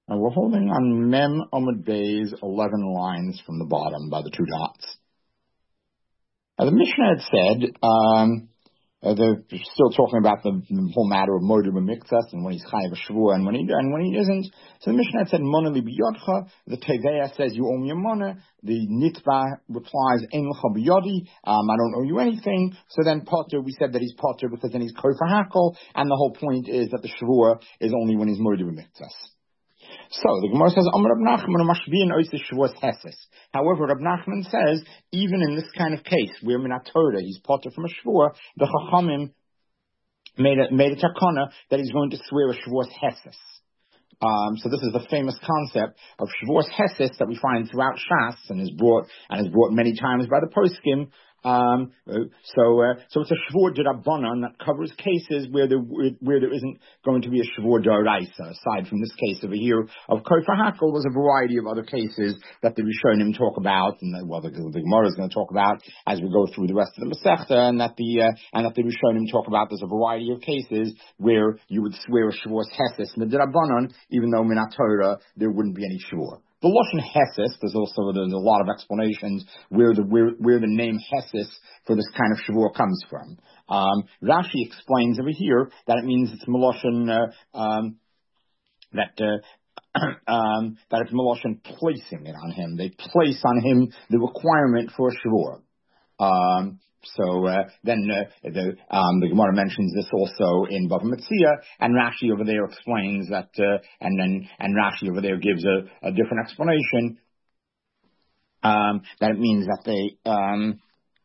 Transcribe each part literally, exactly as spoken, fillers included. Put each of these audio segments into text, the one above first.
And we're holding on Mem Amud Bay's eleven lines from the bottom by the two dots. Now, the Mishnah had said, um, uh, they're still talking about the, the whole matter of Moed B'Miktzas and when he's Chayav Shavua and when he and when he isn't. So the Mishnah had said, Mona Li B'Yodcha. The Teveya says, you owe me a Mona. The Nitva replies, Ein L'cha B'Yodi. Um, I don't owe you anything. So then Potter, we said that he's Potter because then he's Kofer Hakel. And the whole point is that the Shavua is only when he's Moed B'Miktzas. So the Gemara says, Amar Rab Nachman mashbiin oisei Shavuos Heses. However, Rab Nachman says, even in this kind of case, where Minat Torah, he's potter from a Shavuot, the Chachamim made a, made a takana that he's going to swear a Shavuos Heses. Um, so this is the famous concept of Shavuos Heses that we find throughout Shas and is brought, and is brought many times by the poskim. Um, so, uh, so it's a Shvur D'Rabbanan that covers cases where there, where there isn't going to be a Shvur D'Oraisa. Aside from this case over here of Kofer Hakel, there's a variety of other cases that the Rishonim talk about, and well, the, the Gemara is going to talk about as we go through the rest of the Masechta, and that the, uh, and that the Rishonim talk about. There's a variety of cases where you would swear a Shavuos Heses D'Rabbanan, even though Minat Torah there wouldn't be any Shvur. The Lashon Heses, there's also there's a lot of explanations where the where, where the name Heses for this kind of Shavuot comes from. Um, Rashi explains over here that it means it's Meloshin uh, um, that uh, um, that it's Meloshin placing it on him. They place on him the requirement for a Shavuot. Um, So uh, then uh, the um, the Gemara mentions this also in Bava Metzia, and Rashi over there explains that, uh, and then and Rashi over there gives a, a different explanation um, that it means that they um,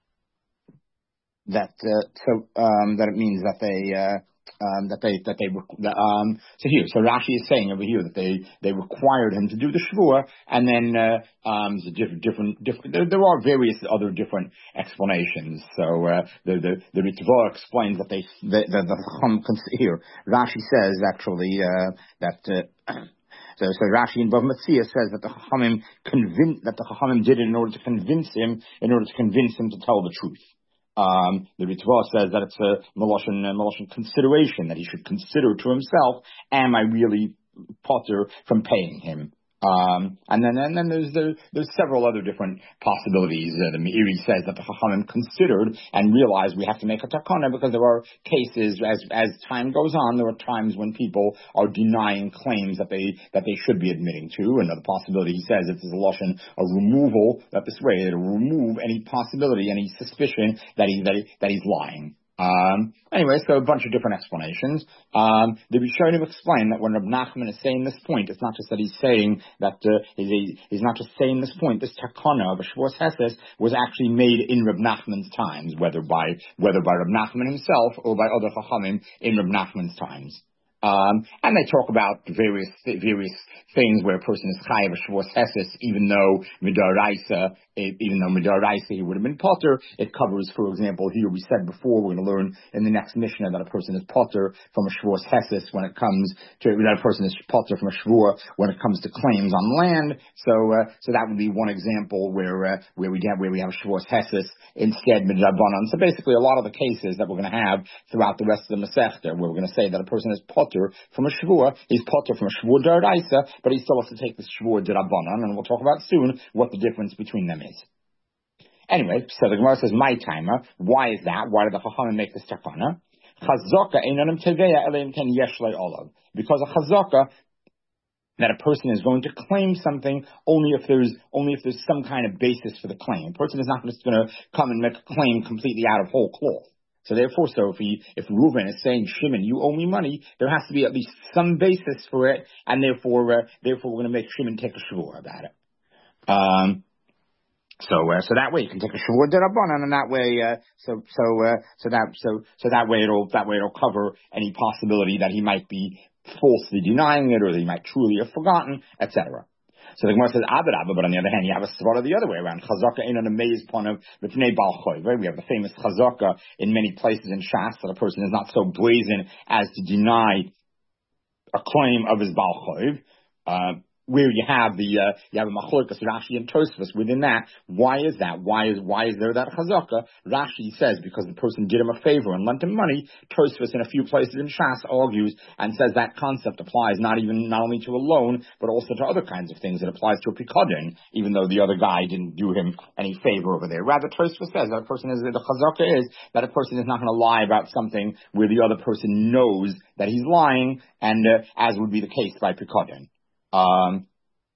that uh, so um, that it means that they. Uh, Um, that they that they um, so here so Rashi is saying over here that they they required him to do the shvua, and then uh, um, there's a different different different there, there are various other different explanations. So uh, the the the Ritva explains that they the the, the here Rashi says actually uh, that. Uh, So, so Rashi in Bava Metzia says that the Chachamim convinced that the Chachamim did it in order to convince him in order to convince him to tell the truth. Um, the Ritva says that it's a Meloshin, a Meloshin consideration that he should consider to himself: am I really potter from paying him? Um, and then and then there's the, there's several other different possibilities. Uh, the Meiri says that the Chachamim considered and realized we have to make a takana because there are cases as as time goes on. There are times when people are denying claims that they that they should be admitting to. Another possibility, he says, it's a lashon of removal, that this way to remove any possibility, any suspicion that he that, he, that he's lying. Um, anyway, so a bunch of different explanations. Um, the Rishonim explain that when Rab Nachman is saying this point, it's not just that he's saying that, uh, he's, he's not just saying this point, this takana of a Shavuos Heses was actually made in Rab Nachman's times, whether by, whether by Rab Nachman himself or by other Chachamim in Rab Nachman's times. Um, and they talk about various, various things where a person is chayav a Shavuos Heses, even though Midaraisa, even though Midaraisa he would have been potter. It covers, for example, here we said before, we're going to learn in the next Mishnah that a person is potter from a Shavuos Heses when it comes to, that a person is potter from a Shavuot when it comes to claims on land. So, uh, so that would be one example where, uh, where we get, where we have a Shavuos Heses instead Midrabanan. So basically a lot of the cases that we're going to have throughout the rest of the Masechta, where we're going to say that a person is potter from a Shavuot, he's potter from a Shavuot D'Oraisa, but he still has to take the Shavuot D'Rabbanan, and we'll talk about soon what the difference between them is. Anyway, so the Gemara says, my timer, why is that? Why did the Chachamim make this takana? Chazaka einanim teveya eleim ken yesh lei olav. Because a chazaka, that a person is going to claim something only if there's only if there's some kind of basis for the claim. A person is not just going to come and make a claim completely out of whole cloth. So therefore, so if he, if Reuven is saying, Shimon, you owe me money, there has to be at least some basis for it, and therefore, uh, therefore we're going to make Shimon take a shavur about it. Um, so, uh, so that way you can take a shavur d'Rabbanan, and that way, uh, so, so, uh, so that, so, so that way it'll, that way it'll cover any possibility that he might be falsely denying it, or that he might truly have forgotten, et cetera. So the Gemara says, Adarabba, but on the other hand, you have a svara the other way around. Chazaka ain't an amazed pun of B'fnei Baal Choy, right? We have the famous Chazaka in many places in Shas that a person is not so brazen as to deny a claim of his Baal Choy. Uh, where you have the uh, you have a machlokes Rashi and Tosfos within that. Why is that? Why is why is there that chazaka? Rashi says because the person did him a favor and lent him money. Tosfos in a few places in Shas argues and says that concept applies not even not only to a loan but also to other kinds of things. It applies to a pikadon, even though the other guy didn't do him any favor over there. Rather, Tosfos says that a person is the chazaka is that a person is not going to lie about something where the other person knows that he's lying, and uh, as would be the case by pikadon. Um,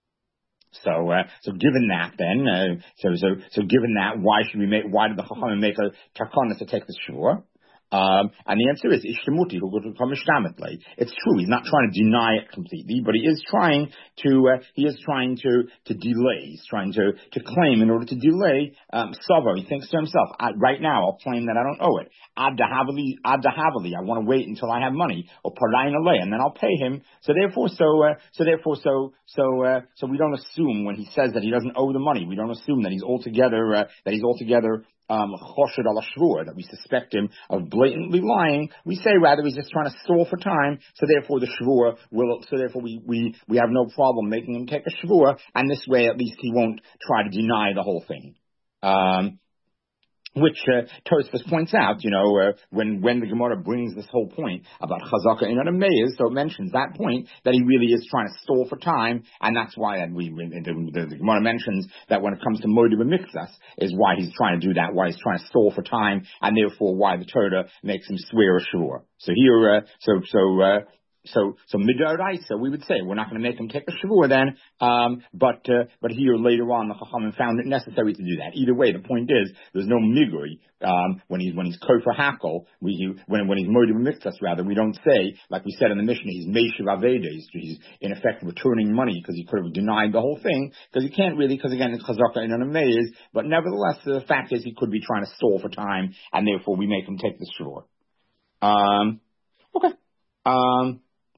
so, uh, so given that then, uh, so, so, so given that, why should we make, why did the Chachamim make a takana to take the shvur? Um, and the answer is, Ishtamuti, who would come Ishtamitli. It's true, he's not trying to deny it completely, but he is trying to, uh, he is trying to, to delay, he's trying to, to claim in order to delay, um, Sava. He thinks to himself, I, right now I'll claim that I don't owe it. Ad dahavali, ad dahavali, I want to wait until I have money, or parayin alay, and then I'll pay him. So therefore, so, uh, so therefore, so, so, uh, so we don't assume when he says that he doesn't owe the money, we don't assume that he's altogether, uh, that he's altogether, um, choshed ala shvur, that we suspect him of blatantly lying. We say rather he's just trying to stall for time, so therefore the shvur will, so therefore we, we, we have no problem making him take a shvur, and this way at least he won't try to deny the whole thing. Um, Which uh, Tosfos points out, you know, uh, when when the Gemara brings this whole point about Chazaka in an Meir, so it mentions that point that he really is trying to stall for time, and that's why and we the, the, the Gemara mentions that when it comes to Moed B'Mikzas is why he's trying to do that, why he's trying to stall for time, and therefore why the Torah makes him swear a shur. So here, uh, so so. Uh, So, so midaraisa, we would say we're not going to make him take a shavua then, um, but uh, but here later on the Chachamim found it necessary to do that. Either way, the point is there's no miguri um, when he's when he's kofer hakel. We when when he's moed b'mikzas rather, we don't say like we said in the Mishnah he's meishiv aveda. He's, he's in effect returning money because he could have denied the whole thing because he can't really because again it's chazaka in an ameiz. But nevertheless, the fact is he could be trying to stall for time, and therefore we make him take the shavua. Um, okay. Um.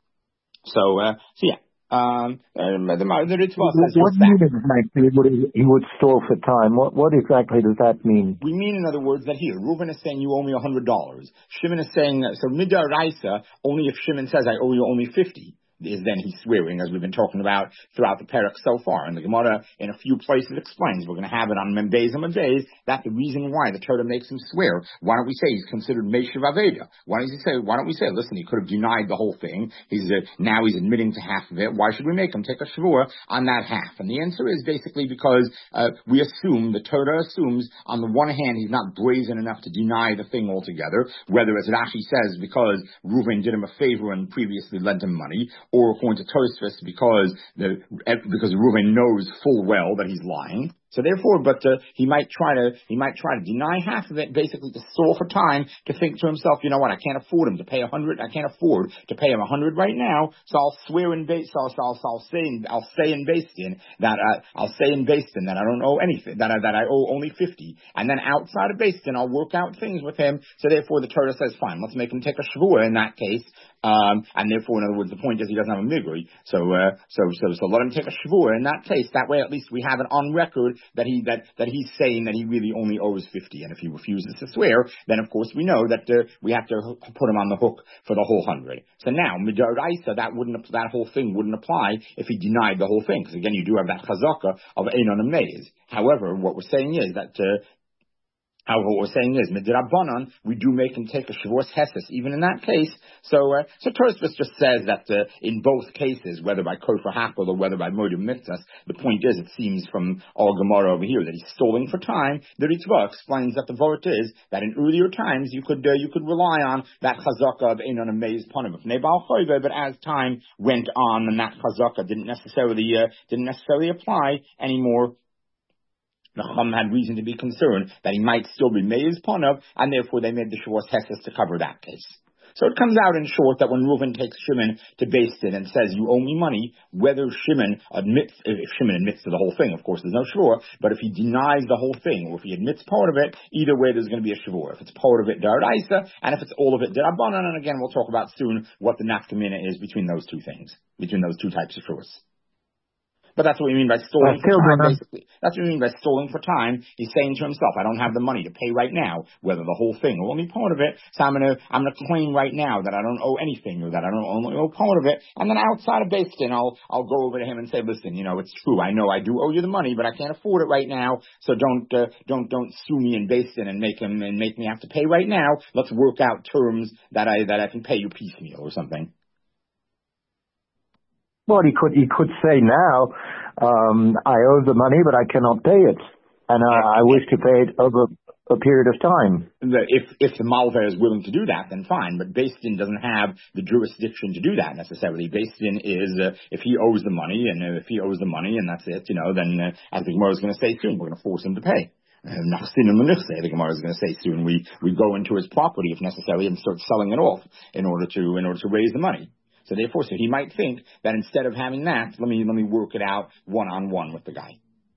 So, uh, so yeah, um, the, the, the Ritzvah says what do you mean exactly? He would, he would stall for time. What, what exactly does that mean? We mean, in other words, that here, Reuven is saying you owe me a hundred dollars. Shimon is saying, so midaraisa, only if Shimon says I owe you only fifty. Is then he's swearing, as we've been talking about throughout the parak so far. And the Gemara in a few places explains, we're going to have it on Membeis and Membeis, that's the reason why the Torah makes him swear. Why don't we say he's considered Meishiv Aveda? Why does he say, why don't we say, listen, he could have denied the whole thing. He's uh, now he's admitting to half of it. Why should we make him take a Shavua on that half? And the answer is basically because uh, we assume, the Torah assumes, on the one hand, he's not brazen enough to deny the thing altogether, whether, as Rashi says, because Reuven did him a favor and previously lent him money, or according to Tosfos, because the because Reuven knows full well that he's lying. So therefore, but uh, he might try to he might try to deny half of it, basically to stall for time, to think to himself, you know what, I can't afford him to pay a hundred. I can't afford to pay him a hundred right now. So I'll swear in base. So I'll, I'll, I'll say in, I'll say in Basin that uh, I'll say in Basin that I don't owe anything. That I, that I owe only fifty. And then outside of Basin, I'll work out things with him. So therefore, the Torah says, fine, let's make him take a shvua in that case. Um, and therefore, in other words, the point is he doesn't have a migri. So, uh, so, so, so let him take a shvua in that case. That way, at least we have it on record that he, that, that he's saying that he really only owes fifty. And if he refuses to swear, then of course we know that, uh, we have to put him on the hook for the whole hundred. So now, midaraisa, that wouldn't, that whole thing wouldn't apply if he denied the whole thing. Because again, you do have that chazaka of einon ameiz. However, what we're saying is that, uh, However, what we're saying is, midrabanan, we do make him take a shavos heses, even in that case. So, uh, so Tosfos just says that uh, in both cases, whether by kofer hakel or whether by modim mitzvahs, the point is, it seems from our Gemara over here that he's stalling for time. The Ritzvah explains that the vort is that in earlier times you could uh, you could rely on that chazaka of einon ameiz panim of nebal choyve, but as time went on, and that chazaka didn't necessarily uh, didn't necessarily apply anymore. The Chacham had reason to be concerned that he might still be Meir's Panav, and therefore they made the Shavos Heses to cover that case. So it comes out in short that when Reuven takes Shimon to Beis Din and says, you owe me money, whether Shimon admits, if Shimon admits to the whole thing, of course there's no Shavur, but if he denies the whole thing, or if he admits part of it, either way there's going to be a Shavur. If it's part of it, Daraisa, and if it's all of it, Darabanan, and again we'll talk about soon what the nafkamina is between those two things, between those two types of Shavurs. But that's what we mean by I stalling for still time, don't know. basically. That's what we mean by stalling for time. He's saying to himself, I don't have the money to pay right now, whether the whole thing or only part of it. So I'm gonna, I'm gonna claim right now that I don't owe anything or that I don't only owe part of it. And then outside of Beis Din, I'll, I'll go over to him and say, listen, you know, it's true. I know I do owe you the money, but I can't afford it right now. So don't, uh, don't, don't sue me in Beis Din and make him, and make me have to pay right now. Let's work out terms that I, that I can pay you piecemeal or something. Well, he could he could say now, um, I owe the money, but I cannot pay it, and I, I wish to pay it over a period of time. If if the Malva is willing to do that, then fine. But Beis Din doesn't have the jurisdiction to do that necessarily. Beis Din is uh, if he owes the money, and uh, if he owes the money, and that's it, you know, then uh, as the Gemara is going to say soon, we're going to force him to pay. Uh, the Gemara is going to say soon, we we go into his property if necessary and start selling it off in order to in order to raise the money. So therefore, so he might think that instead of having that, let me let me work it out one on one with the guy.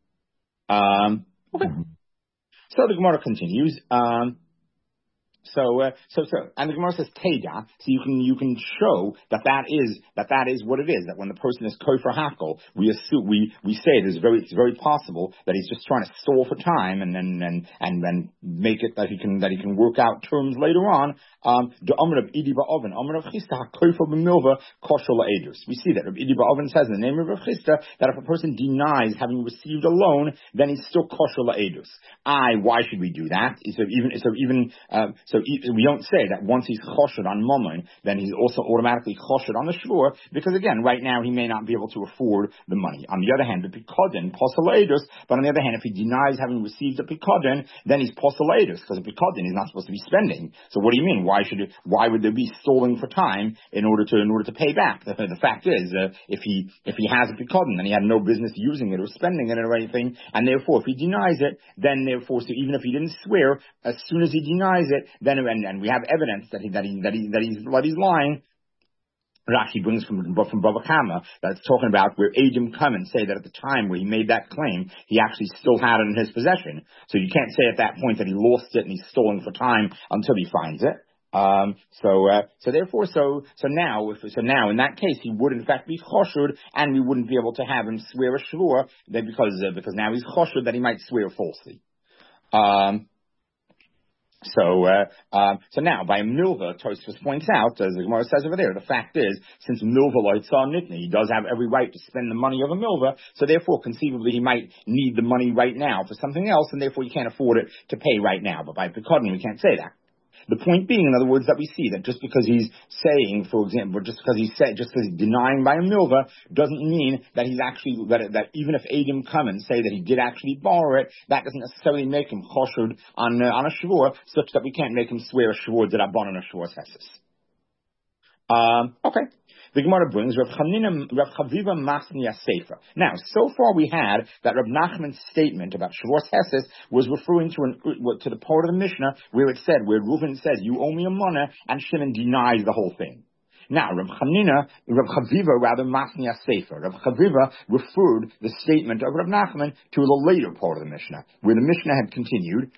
Um, okay. So the Gemara continues. Um, So, uh, so, so, and the Gemara says Teda, so you can, you can show that that is, that that is what it is, that when the person is kofer hakel, we assume, we, we say it is very, it's very possible that he's just trying to stall for time and then, and, and then make it that he can, that he can work out terms later on. Um, the Amr of Idi Ba'oven, Amr of Chista, kofer b'milva, kosher la'edus. We see that Idi Ba'oven says in the name of Rav Chista that if a person denies having received a loan, then he's still kosher la'edus. I, why should we do that? So even, so even, um, So we don't say that once he's choshed on Mammon, then he's also automatically choshed on the Shvur, because again, right now he may not be able to afford the money. On the other hand, the Pikodin, Poselaidus, but on the other hand, if he denies having received a Pikodin, then he's Poselaidus, because a Pikodin he's not supposed to be spending. So what do you mean? Why should it, why would there be stalling for time in order to, in order to pay back? The, the fact is, uh, if he, if he has a Pikodin, then he had no business using it or spending it or anything, and therefore if he denies it, then therefore, so even if he didn't swear, as soon as he denies it, then and, and we have evidence that he that he that he that he's that he's lying. Rashi brings from from Bava Kama that's talking about where Adim come and say that at the time where he made that claim, he actually still had it in his possession. So you can't say at that point that he lost it and he's stolen for time until he finds it. Um, so, uh, so therefore, so, so now, if, so now in that case, he would in fact be choshed, and we wouldn't be able to have him swear a shvur, that because, uh, because now he's choshed that he might swear falsely. Um, So, uh, um, so now by milva, Tosfos points out, as the Gemara says over there, the fact is, since milva loitzah nitni, he does have every right to spend the money of a milva, so therefore conceivably he might need the money right now for something else, and therefore he can't afford it to pay right now. But by Pekodin, we can't say that. The point being, in other words, that we see that just because he's saying, for example, just because he's saying, just because he's denying by a milva, doesn't mean that he's actually, that, that even if Adim come and say that he did actually borrow it, that doesn't necessarily make him choshed on, uh, on a shvur, such that we can't make him swear a shvur that abon on a shvur tesis. Um, okay. The Gemara brings Rav Chanina, Rav Chaviva Masniya Sefer. Now, so far we had that Rav Nachman's statement about Shavuos Hesed was referring to an, to the part of the Mishnah where it said, where Reuven says, you owe me a money, and Shimon denies the whole thing. Now, Rav Chanina, Rav Chaviva, rather, Masniya Sefer. Rav Chaviva referred the statement of Rav Nachman to the later part of the Mishnah, where the Mishnah had continued,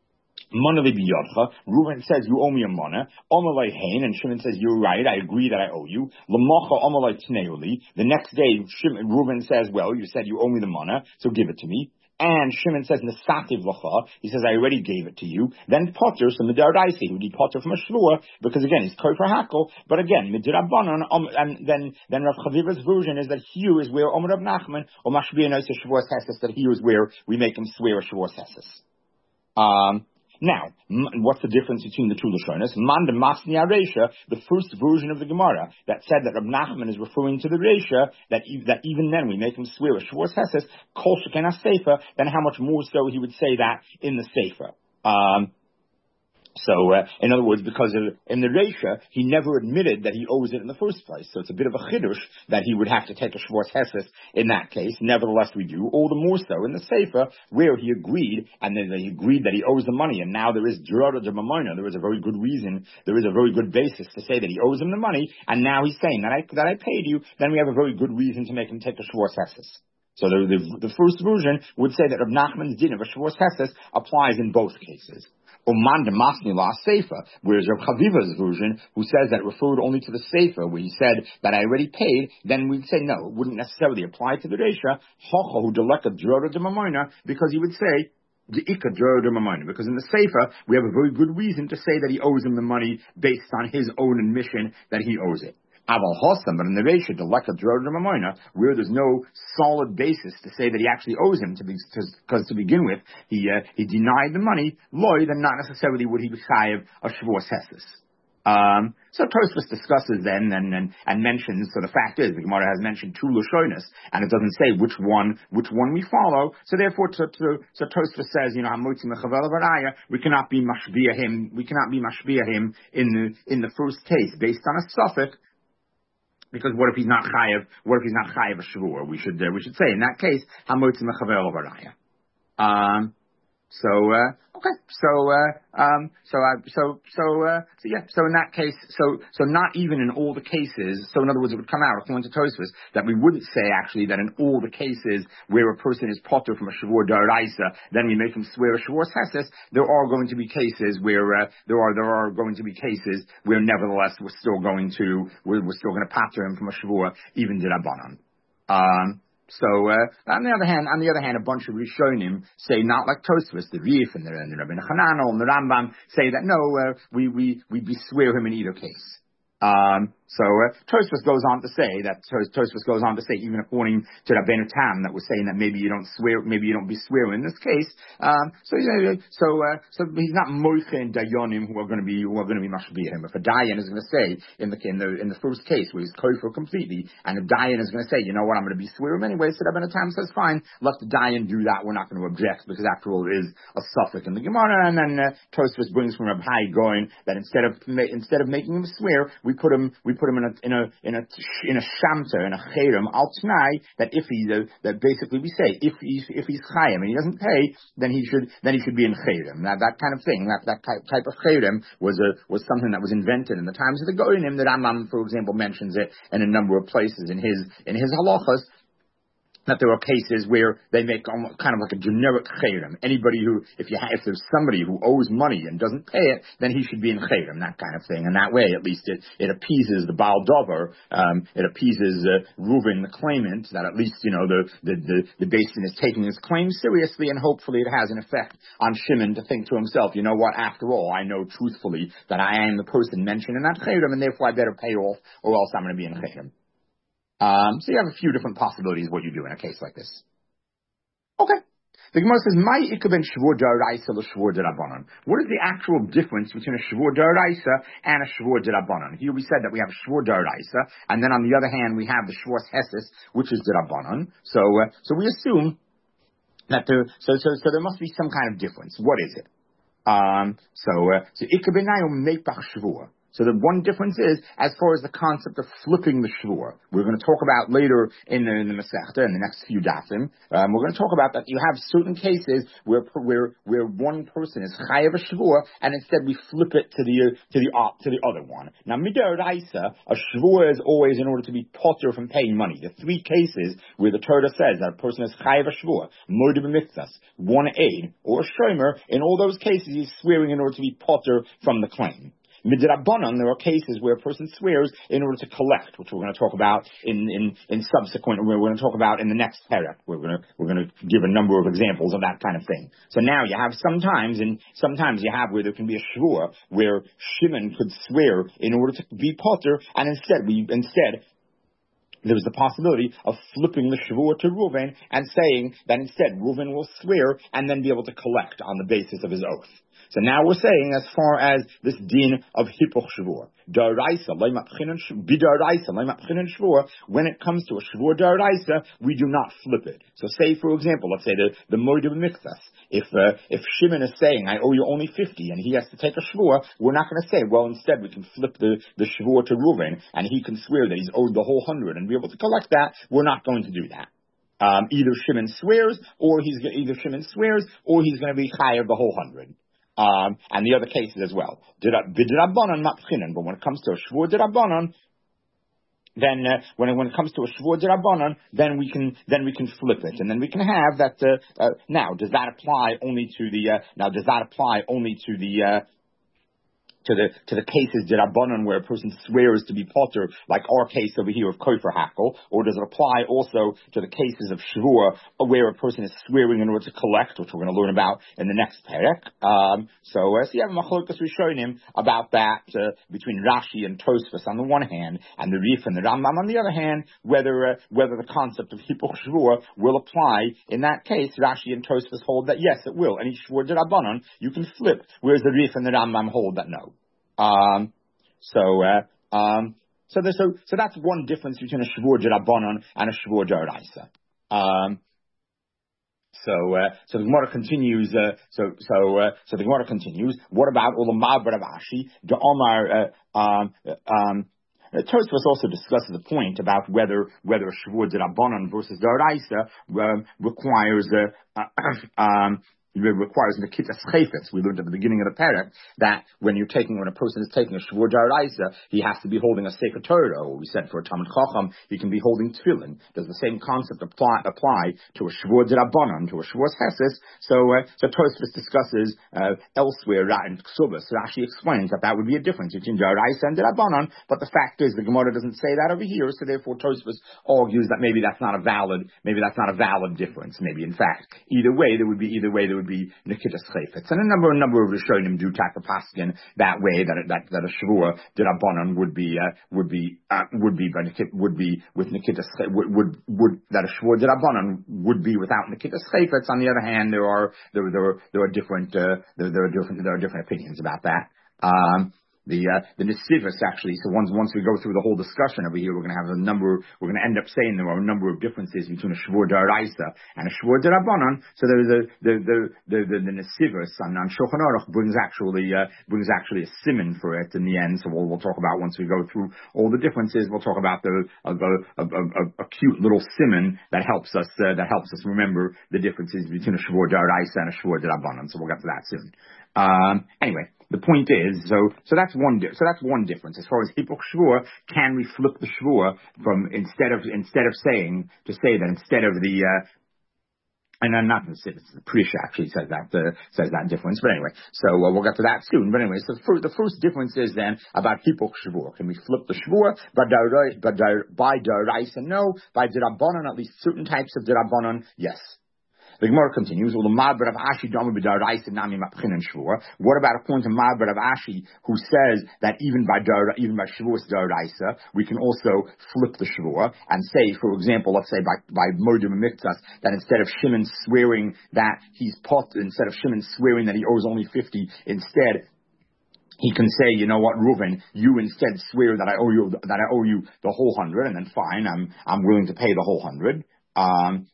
Reuven says, you owe me a mana. Omalai Hain, and Shimon says, you're right, I agree that I owe you. Lamacha Omalai Tneuli. The next day, Shimon, Reuven says, well, you said you owe me the mana, so give it to me. And Shimon says, Nesativ Lacha. He says, I already gave it to you. Then Potter, so Midardaisi, he would be Potter from a Shvur, because again, he's Kofer Hakel. But again, Midirabanan, um, and then, then Rav Chaviva's version is that here is where Omer Rav Nachman, or Mashbiya knows the Shavuos Hesed, that here is where we make him swear a Shavuos Hesed. Um, Now, what's the difference between the two Lashonos? Man de Masniya Reisha, the first version of the Gemara that said that Rab Nachman is referring to the Reisha, that, e- that even then we make him swear a Shavuos Hesed, Kol Sheken HaSefer, then how much more so he would say that in the Sefer. Um, So, uh, in other words, because of, in the Reisha, he never admitted that he owes it in the first place. So it's a bit of a chidush that he would have to take a Shavuos Hesed in that case. Nevertheless, we do. All the more so in the Sefer, where he agreed, and then he agreed that he owes the money, and now there is Gerada de Mamoina. There is a very good reason, there is a very good basis to say that he owes him the money, and now he's saying that I, that I paid you, then we have a very good reason to make him take a Shavuos Hesed. So the, the, the first version would say that Rav Nachman's din of a Shavuos Hesed applies in both cases. Oman de Masni La Sefer, whereas Rav Chaviva's version, who says that it referred only to the Sefer, where he said that I already paid, then we'd say no, it wouldn't necessarily apply to the Reisha, Hocha who deleka Drora de Mamoina, because he would say, the Ika Drora de Mamoina, because in the Sefer, we have a very good reason to say that he owes him the money based on his own admission that he owes it. Aval Hossam, but in the Reisha, the Leka Dror Mamoina, where there's no solid basis to say that he actually owes him, to because to, to begin with, he uh, he denied the money, loy, then not necessarily would he be chayiv a Shavuos Hesses. Um, so Tosfos discusses then and, and and mentions. So the fact is, the Gemara has mentioned two lashonos, and it doesn't say which one which one we follow. So therefore, to, to, so Tosfos says, you know, Hamotzi Mechavel Varaya, we cannot be mashbia him, we cannot be mashbia him in the in the first case based on a suffix. Because what if he's not chayav? What if he's not chayav a shvur? We should uh, we should say in that case hamotzi mechavel varaya. Um. So uh, okay. So uh, um. So uh, so so uh, so yeah. So in that case, so so not even in all the cases. So in other words, it would come out according to Tosfos that we wouldn't say actually that in all the cases where a person is potter from a shvur daraisa, then we make him swear a shvur hesses. There are going to be cases where uh, there are there are going to be cases where nevertheless we're still going to we're, we're still going to pater him from a shvur even dirabanan. Um. So, uh, on the other hand, on the other hand, a bunch of Rishonim say not like Tosfos, the Rif and the, and the Rabbeinu Hananel and the Rambam say that no, uh, we we we beswear him in either case. Um, so uh, Tosfos goes on to say that Tosfos goes on to say even according to Rabbeinu Tam that was saying that maybe you don't swear, maybe you don't be swearing in this case. Um, so you know, so uh, so he's not moiche and dayanim who are going to be who are going to be mashbiyah him. If a dayan is going to say in the in the in the first case where he's kofer completely, and the dayan is going to say, you know what, I'm going to be swearing anyway. So Rabbeinu Tam says, fine, let the dayan do that. We're not going to object because after all, it is a suffix in the Gemara. And then uh, Tosfos brings from Rabbi Hai going that instead of instead of making him swear, we put him we put him in a in a in a in a shamter in a cherem al tnai that if he uh, that basically we say if he's if he's chayim and he doesn't pay, then he should then he should be in cherem. That that kind of thing, that that type of cherem was a was something that was invented in the times of the Goyim. The Rambam, for example, mentions it in a number of places in his in his halachas. That there are cases where they make almost kind of like a generic chayrim. Anybody who, if you ha- if there's somebody who owes money and doesn't pay it, then he should be in chayrim, that kind of thing. And that way, at least it, it appeases the Baal Dover, um, it appeases uh, Reuven, the claimant, that at least, you know, the, the, the, the basin is taking his claim seriously, and hopefully it has an effect on Shimon to think to himself, you know what, after all, I know truthfully that I am the person mentioned in that chayrim, and therefore I better pay off, or else I'm going to be in chayrim. Um, so you have a few different possibilities what you do in a case like this. Okay. The Gemara says, "My ikaben shvur daraisa l'shvur derabanan." What is the actual difference between a shvur daraisa and a shvur derabanan? Here we said that we have shvur daraisa, and then on the other hand we have the shvur hesses, which is derabanan. So, uh, so we assume that there, so so so there must be some kind of difference. What is it? Um, so uh, so ikaben ayom meipach shvur. So the one difference is, as far as the concept of flipping the shvur, we're going to talk about later in the, in the Masechta, in the next few dafim, um, we're going to talk about that you have certain cases where where where one person is chayav a shvur, and instead we flip it to the to the uh, to the other one. Now midaraisa, a shvur is always in order to be potter from paying money. The three cases where the Torah says that a person is chayav a shvur, moed b'mitzvahs, one aid, or a shomer, in all those cases he's swearing in order to be potter from the claim. Midrabanan, there are cases where a person swears in order to collect, which we're going to talk about in, in, in subsequent, we're going to talk about in the next parak. We're going to, we're going to give a number of examples of that kind of thing. So now you have sometimes, and sometimes you have where there can be a shvur, where Shimon could swear in order to be potter, and instead, we, instead, there was the possibility of flipping the shvur to Reuven and saying that instead Reuven will swear and then be able to collect on the basis of his oath. So now we're saying, as far as this din of hipuch shvur, daraisa, bidaraisa, shvur, when it comes to a shvur daraisa, we do not flip it. So say, for example, let's say the, the moed b'mitzvahs. If, uh, if Shimon is saying, I owe you only fifty, and he has to take a shvur, we're not going to say, well, instead we can flip the, the shvur to Reuven, and he can swear that he's owed the whole hundred and be able to collect that. We're not going to do that. Um, either Shimon swears, or he's, either Shimon swears, or he's going to be chayav the whole hundred. Um, and the other cases as well. But when it comes to a shvur derabanan, then uh, when it, when it comes to a shvur d'Rabbanan, then we can then we can flip it, and then we can have that. Uh, uh, now, does that apply only to the? Uh, now, does that apply only to the? Uh, to the to the cases d'Rabbanan where a person swears to be potter, like our case over here of kofer hakel, or does it apply also to the cases of shvur where a person is swearing in order to collect, which we're going to learn about in the next perek? Um, so, uh, so you have a machlokas rishonim about that uh, between Rashi and Tosfos on the one hand, and the Rif and the Rambam on the other hand, whether uh, whether the concept of hipuch shvur will apply in that case. Rashi and Tosfos hold that yes, it will. Any shvur d'Rabbanan you can flip, whereas the Rif and the Rambam hold that no. Um, so, uh, um, so there's, so, so that's one difference between a shvur d'Rabbanan and a shvur d'Oraisa. Um, so, uh, so the Gemara continues, uh, so, so, uh, so the Gemara continues, what about all the Ma'abar of Ashi, the Omar, uh, um, um, Uh, Tosfos also discusses the point about whether whether a shvur d'Rabbanan versus d'Oraisa um, requires uh, uh, um, it requires Nikitas Chayfetz. We learned at the beginning of the parak that when you're taking, when a person is taking a shvur d'Oraisa, he has to be holding a Sefer Torah, or we said for a Talmud Chacham, he can be holding tefillin. Does the same concept apply, apply to a shvur d'Rabbanan, to a shvur Heses? So, uh, so Tosfos discusses uh, elsewhere in Ksubas. Rashi explains that that would be a difference between d'Oraisa and d'Rabbanan, but the fact is the Gemara doesn't say that over here, so therefore Tosfos argues that maybe that's not a valid, maybe that's not a valid difference. Maybe in fact, either way there would be either way there would be Nikitas Chayfetz. And a number, a number of Rishonim do take the paskin that way, that that that a shvur d'Rabbanan would be uh, would be uh, would be would be with Nikitas would would, would that a shvur d'Rabbanan would be without Nikitas Chayfetz. On the other hand, there are there there there are different uh, there, there are different there are different opinions about that. Um, The uh, the Nesivus actually. So once once we go through the whole discussion over here, we're going to have a number. We're going to end up saying there are a number of differences between a shvur d'Oraisa and a shvur d'Rabbanan. So there's a the the the the, the Nesivus on, on Shulchan Aruch brings actually uh, brings actually a siman for it in the end. So we'll we'll talk about once we go through all the differences. We'll talk about the a, a, a, a, a cute little siman that helps us uh, that helps us remember the differences between a shvur d'Oraisa and a shvur d'Rabbanan. So we'll get to that soon. Um, anyway. The point is, so so that's one di- so that's one difference as far as hipuch shvur. Can we flip the shvur from instead of instead of saying to say that instead of the uh, and I'm not going to say this, the Prisha actually says that uh, says that difference, but anyway, so uh, we'll get to that soon. But anyway, so the first, the first difference is then about hipuch shvur. Can we flip the shvur? But by d'Oraisa, no. By d'Rabbanan, at least certain types of d'Rabbanan, yes. The Gemara continues, well, the Ma'abar of Ashi Dama b'Daraisa Nami Mapchin and Shvur. What about according to Ma'abar of Ashi, who says that even by Dar, even by Shvur's Daraisa, we can also flip the Shvur and say, for example, let's say by by Modim Miktas, that instead of Shimon swearing that he's pot, instead of Shimon swearing that he owes only fifty, instead he can say, you know what, Reuven, you instead swear that I owe you that I owe you the whole hundred, and then fine, I'm I'm willing to pay the whole hundred. Um,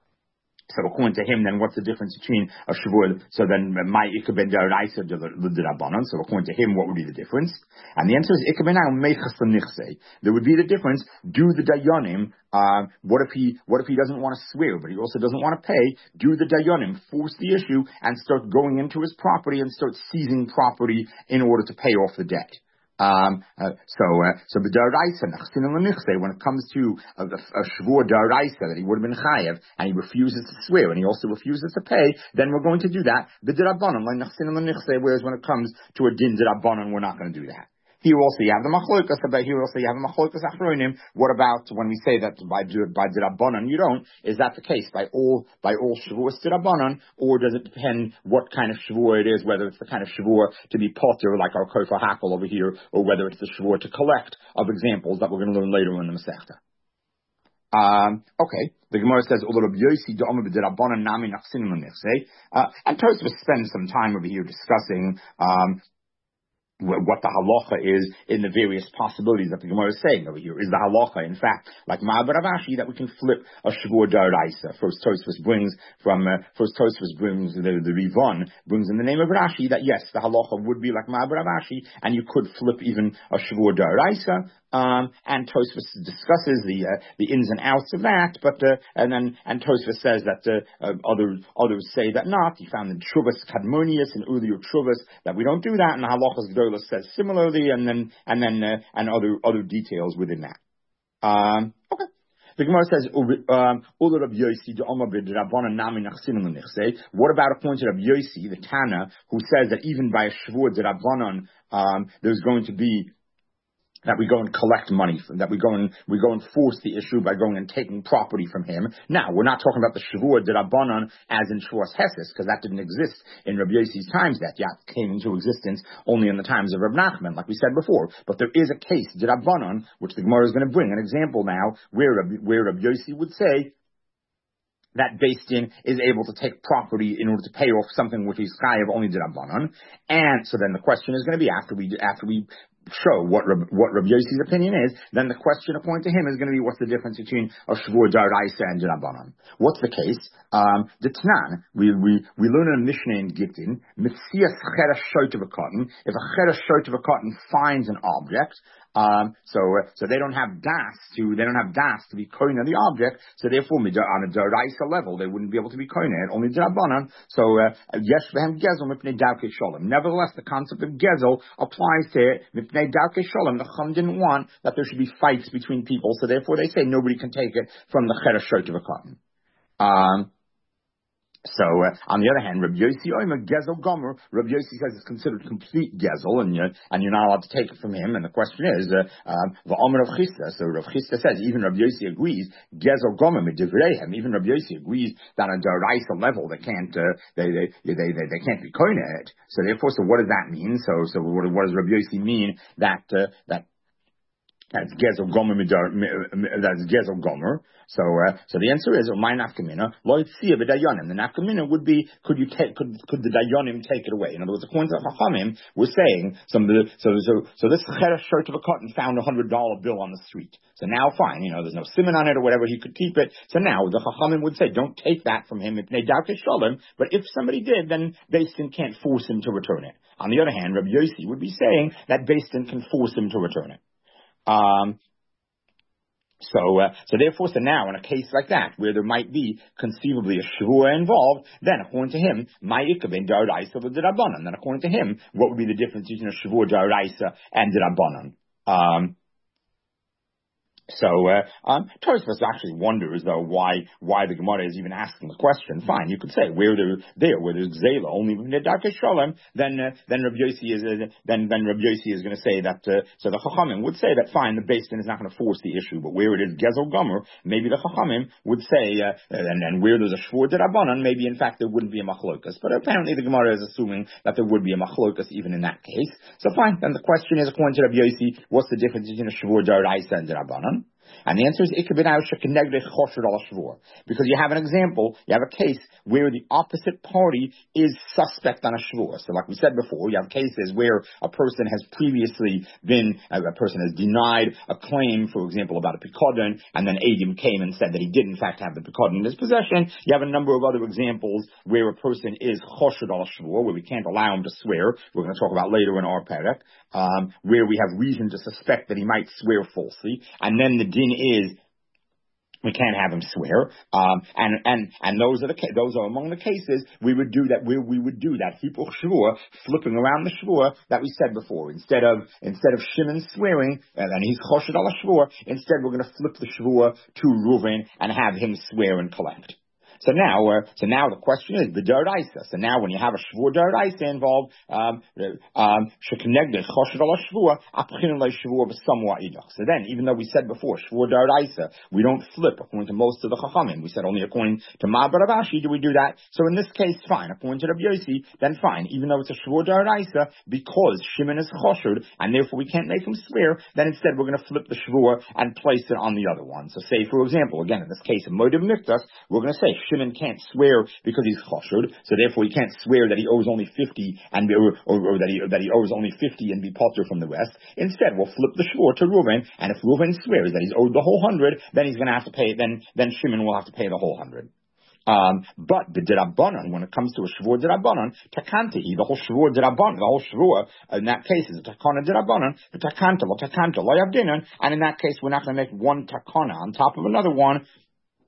So according to him, then what's the difference between a shvur? So then my ikaben d'Oraisa d'Rabbanan. So according to him, what would be the difference? And the answer is ikaben meichas l'nichsei. There would be the difference. Do the dayanim. Uh, what if he what if he doesn't want to swear, but he also doesn't want to pay? Do the dayanim, force the issue, and start going into his property and start seizing property in order to pay off the debt. Um, uh, so, uh, so the d'Oraisa, when it comes to a, a, a shvur d'Oraisa that he would have been chayev, and he refuses to swear, and he also refuses to pay, then we're going to do that. The d'Rabbanan, whereas when it comes to a din d'Rabbanan, we're not going to do that. Here also you have the machlokas, but here also you have the machlokas achronim. What about when we say that by by d'Rabbanan you don't? Is that the case by all by all shvuos d'Rabbanan, or does it depend what kind of shvur it is? Whether it's the kind of shvur to be potter like our kofa hakel over here, or whether it's the shvur to collect, of examples that we're going to learn later in the Masechta. Um, okay, the Gemara says, uh, and Tosfos spends some time over here discussing um, what the halacha is in the various possibilities that the Gemara is saying over here. Is the halacha, in fact, like Ma'abar of Ashi, that we can flip a shvur d'Oraisa? First Tosfos brings from, uh, first Tosfos brings, the, the Rivon brings in the name of Rashi that yes, the halacha would be like Ma'abar of Ashi, and you could flip even a shvur d'Oraisa. Um, and Tosfos discusses the uh, the ins and outs of that, but uh, and then and Tosfos says that uh, uh, others others say that not. He found in Truvas Kadmonius and Uliu Truvas that we don't do that, and the Halachas Gdolos says similarly, and then and then uh, and other other details within that. Um, okay. The Gemara says, um, what about a point of Rabbi Yossi, the Tana, who says that even by a Shavuot D'Rabbanan, um, there's going to be that we go and collect money from, that we go and, we go and force the issue by going and taking property from him. Now, we're not talking about the Shavuot D'Rabbanan as in Shavuos Heses, because that didn't exist in Rabbi Yossi's times. That yet came into existence only in the times of Reb Nachman, like we said before. But there is a case, D'Rabbanan, which the Gemara is going to bring an example now, where Rabbi, where Rabbi Yossi would say that Beis Din is able to take property in order to pay off something which is chayav only D'Rabbanan. And so then the question is going to be, after we, after we show what Reb, what Rabbi Yossi's opinion is, then the question according to him is going to be, what's the difference between a Shavuot D'Oraisa and D'Rabbanan? What's the case? Um, the Tnan, we, we, we learn in a Mishnah in Gittin, Mitzias Cheresh Shot of a cotton, if a Cheresh Shot of a cotton finds an object, Um, so, uh, so they don't have das to, they don't have das to be koine the object, so therefore, on a D'Oraisa level, they wouldn't be able to be koine it, only D'Rabbanan. So, yes, v'hem gezel mipnei davkei sholem. Nevertheless, the concept of gezel applies to it, mipnei davkei sholem. The Chum didn't want that there should be fights between people, so therefore they say nobody can take it from the cheresh short of a cotton. Um, So, uh, on the other hand, Rabbi Yossi Omer Gezel Gomer, Rabbi Yossi says it's considered complete Gezel, and you're, and you're not allowed to take it from him. And the question is, uh, um, the Omer of Chisda. So Rav Chisda says, even Rabbi Yossi agrees, Gezel Gomer Medivreihem. Even Rabbi Yossi agrees that on a D'Oraisa level, they can't, uh, they, they, they, they, they can't be koine it. So therefore, so what does that mean? So, so what, what does Rabbi Yossi mean that, uh, that, That's Gezel Gomer, that's Gezel Gomer. So, uh, so the answer is, my nafkamina, lo yitzia b'dayanim. The nafkamina would be, could you take, could, could the dayanim take it away? In other words, according to the Chachamim, we're saying, some of the, so, so, so this cheresh shirt of a cotton found a hundred dollar bill on the street. So now fine, you know, there's no simon on it or whatever, he could keep it. So now the Chachamim would say, don't take that from him, but if somebody did, then Beis Din can't force him to return it. On the other hand, Rabbi Yossi would be saying that Beis Din can force him to return it. Um, so, uh, so therefore, so now in a case like that, where there might be conceivably a Shavua involved, then according to him, Ma'ikabin D'Oraisa D'Rabbanan. Then according to him, what would be the difference between a Shavua D'Oraisa and D'Rabbanan? Um, So, uh, um, Tosfos actually wonders though why, why the Gemara is even asking the question. Fine, you could say where there, there, where there's Gzela, only with Nedake Sholem, then, uh, then Rabbi Yossi is, uh, then, then Rabbi Yossi is going to say that, uh, so the Chachamim would say that fine, the Beis Din is not going to force the issue, but where it is Gezel Gomer, maybe the Chachamim would say, uh, and then where there's a Shvur D'Rabbanan, maybe in fact there wouldn't be a Machlokas. But apparently the Gemara is assuming that there would be a Machlokas even in that case. So fine, then the question is, according to Rabbi Yossi, what's the difference between a Shvur D'Oraisa and D'Rabbanan? And the answer is because you have an example, you have a case where the opposite party is suspect on a shvur. So like we said before, you have cases where a person has previously been, a person has denied a claim, for example, about a pikodon, and then Adim came and said that he did in fact have the pikodon in his possession. You have a number of other examples where a person is choshed al shvur, where we can't allow him to swear. We're going to talk about later in our perek, um, where we have reason to suspect that he might swear falsely, and then the din is we can't have him swear, um, and and and those are the those are among the cases we would do that where we would do that hipuch shvur, flipping around the shvur that we said before. Instead of instead of Shimon swearing and, and he's choshed al shvur, instead we're going to flip the shvur to Reuven and have him swear and collect. So now, uh, so now the question is the D'Oraisa. So now, when you have a Shvur D'Oraisa involved, um, um, so then, even though we said before Shvur D'Oraisa, we don't flip according to most of the Chachamim. We said only according to Ma bar Abashi do we do that. So in this case, fine. According to Rabbi Yossi, then fine. Even though it's a Shvur D'Oraisa, because Shimon is choshed, and therefore we can't make him swear, then instead we're going to flip the Shvur and place it on the other one. So say, for example, again in this case of Moedim Mikdas, we're going to say Shimon can't swear because he's choshed, so therefore he can't swear that he owes only fifty and or, or, or that he that he owes only fifty and be potter from the rest. Instead, we'll flip the shvur to Reuven, and if Reuven swears that he's owed the whole hundred, then he's going to have to pay. Then then Shimon will have to pay the whole hundred. Um, but the D'Rabbanan, when it comes to a shvur D'Rabbanan, takantihi, the whole shvur D'Rabbanan, the whole shvur in that case is a takana D'Rabbanan, but takanta lo takanta lo yavdinan, and in that case we're not going to make one takana on top of another one.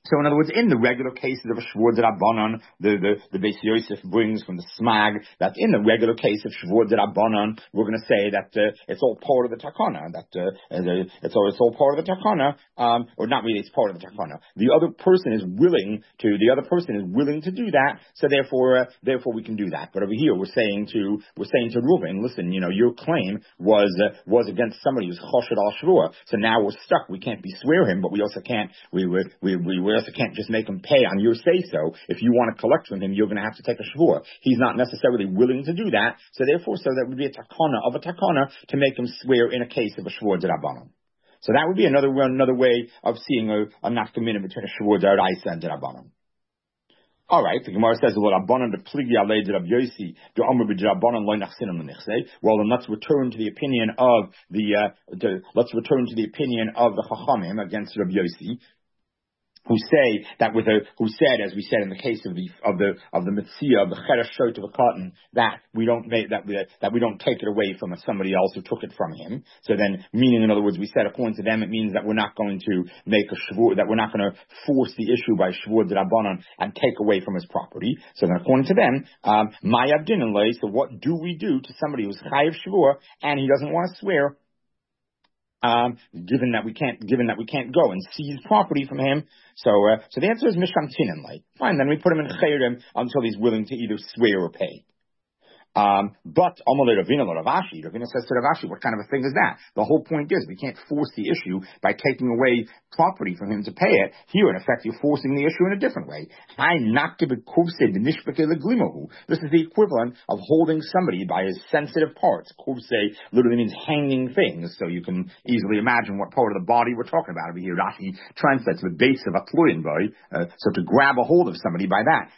So in other words, in the regular cases of a Shvur D'Rabbanan, the, the, the Beis Yosef brings from the Smag, that in the regular case of Shvur D'Rabbanan, we're going to say that uh, it's all part of the Takana, that uh, it's, all, it's all part of the Takana, um, or not really, it's part of the Takana. The other person is willing to, the other person is willing to do that, so therefore, uh, therefore we can do that. But over here, we're saying to, we're saying to Reuven, listen, you know, your claim was, uh, was against somebody who's Choshed al Shvur, so now we're stuck, we can't be swear him, but we also can't, we, we, we, we, we also can't just make him pay on your say-so. If you want to collect from him, you're going to have to take a shvur. He's not necessarily willing to do that, so therefore, so that would be a takana of a takana to make him swear in a case of a shvur d'Rabbanan. So that would be another another way of seeing a, a nafkamina between a shvur d'Oraisa and d'Rabbanan. All right, the Gemara says, "Well, Rabbanan the pligi alei de Rabbi Yossi, the Omer b'Rabbanan loy nachsinam l'nichsei." Well, then let's return to the opinion of the uh, to, let's return to the opinion of the Chachamim against Rabbi Yossi, who say that with a, who said, as we said in the case of the, of the, of the Metzia, of the Cheresh Shot of a cotton, that we don't make, that we, that we don't take it away from somebody else who took it from him. So then, meaning, in other words, we said according to them, it means that we're not going to make a shvur, that we're not going to force the issue by shvur d'Rabbanan and take away from his property. So then according to them, um, Mayab din and lay, so what do we do to somebody who's chayiv shvur and he doesn't want to swear? Um, given that we can't, given that we can't go and seize property from him, so uh, so the answer is mishkan tinen lay. Fine, then we put him in chayrim until he's willing to either swear or pay. Um, but Amalei Ravina Ravashi, Ravina says to Ravashi, what kind of a thing is that? The whole point is we can't force the issue by taking away property from him to pay it. Here, in effect, you're forcing the issue in a different way. This is the equivalent of holding somebody by his sensitive parts. Kurse literally means hanging things, so you can easily imagine what part of the body we're talking about over here. Rashi translates the base of a tluyin boy, uh, so to grab a hold of somebody by that,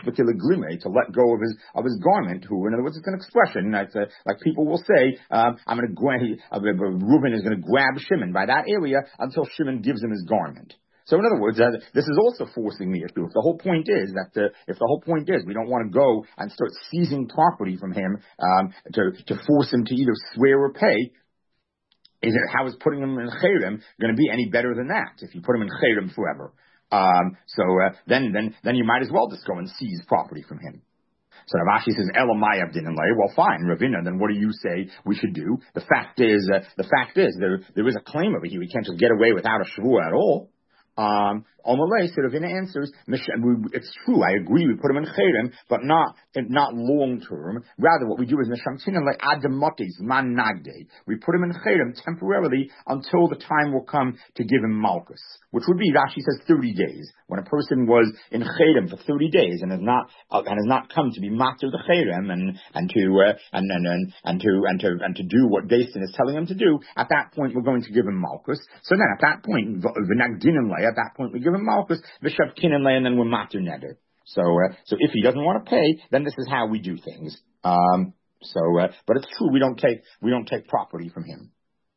to let go of his of his garment. Who, in other words, it's an expression. Like, uh, like people will say, um, I'm going to grab. Uh, Reuben is going to grab Shimon by that area until Shimon gives him his garment. So in other words, uh, this is also forcing the issue. If the whole point is that, uh, if the whole point is we don't want to go and start seizing property from him um, to to force him to either swear or pay, is it, how is putting him in chayrim going to be any better than that? If you put him in chayrim forever, um, so uh, then then then you might as well just go and seize property from him. So Ravashi says, Elamayav didn't lay. Well, fine, Ravina, then what do you say we should do? The fact is, uh, the fact is, there there is a claim over here. We can't just get away without a shvur at all. Um, Omalei, so Ravina answers, it's true, I agree, we put him in chayrim, but not not long term. Rather, what we do is Neshamtinan like Adamotes, Man Nagde. We put him in chayrim temporarily until the time will come to give him Malchus, which would be, Rashi says, thirty days. When a person was in chayrim for thirty days and has not uh, and has not come to be matter the chayrim and and to uh, and, and and and to and to and to do what Dason is telling him to do, at that point we're going to give him Malchus. So then, at that point, V'nagdinan lay. At that point, we give him Malchus, V'shav kinan lay, and then we're matter neder. So, uh, so if he doesn't want to pay, then this is how we do things. Um, so, uh, but it's true, we don't take we don't take property from him.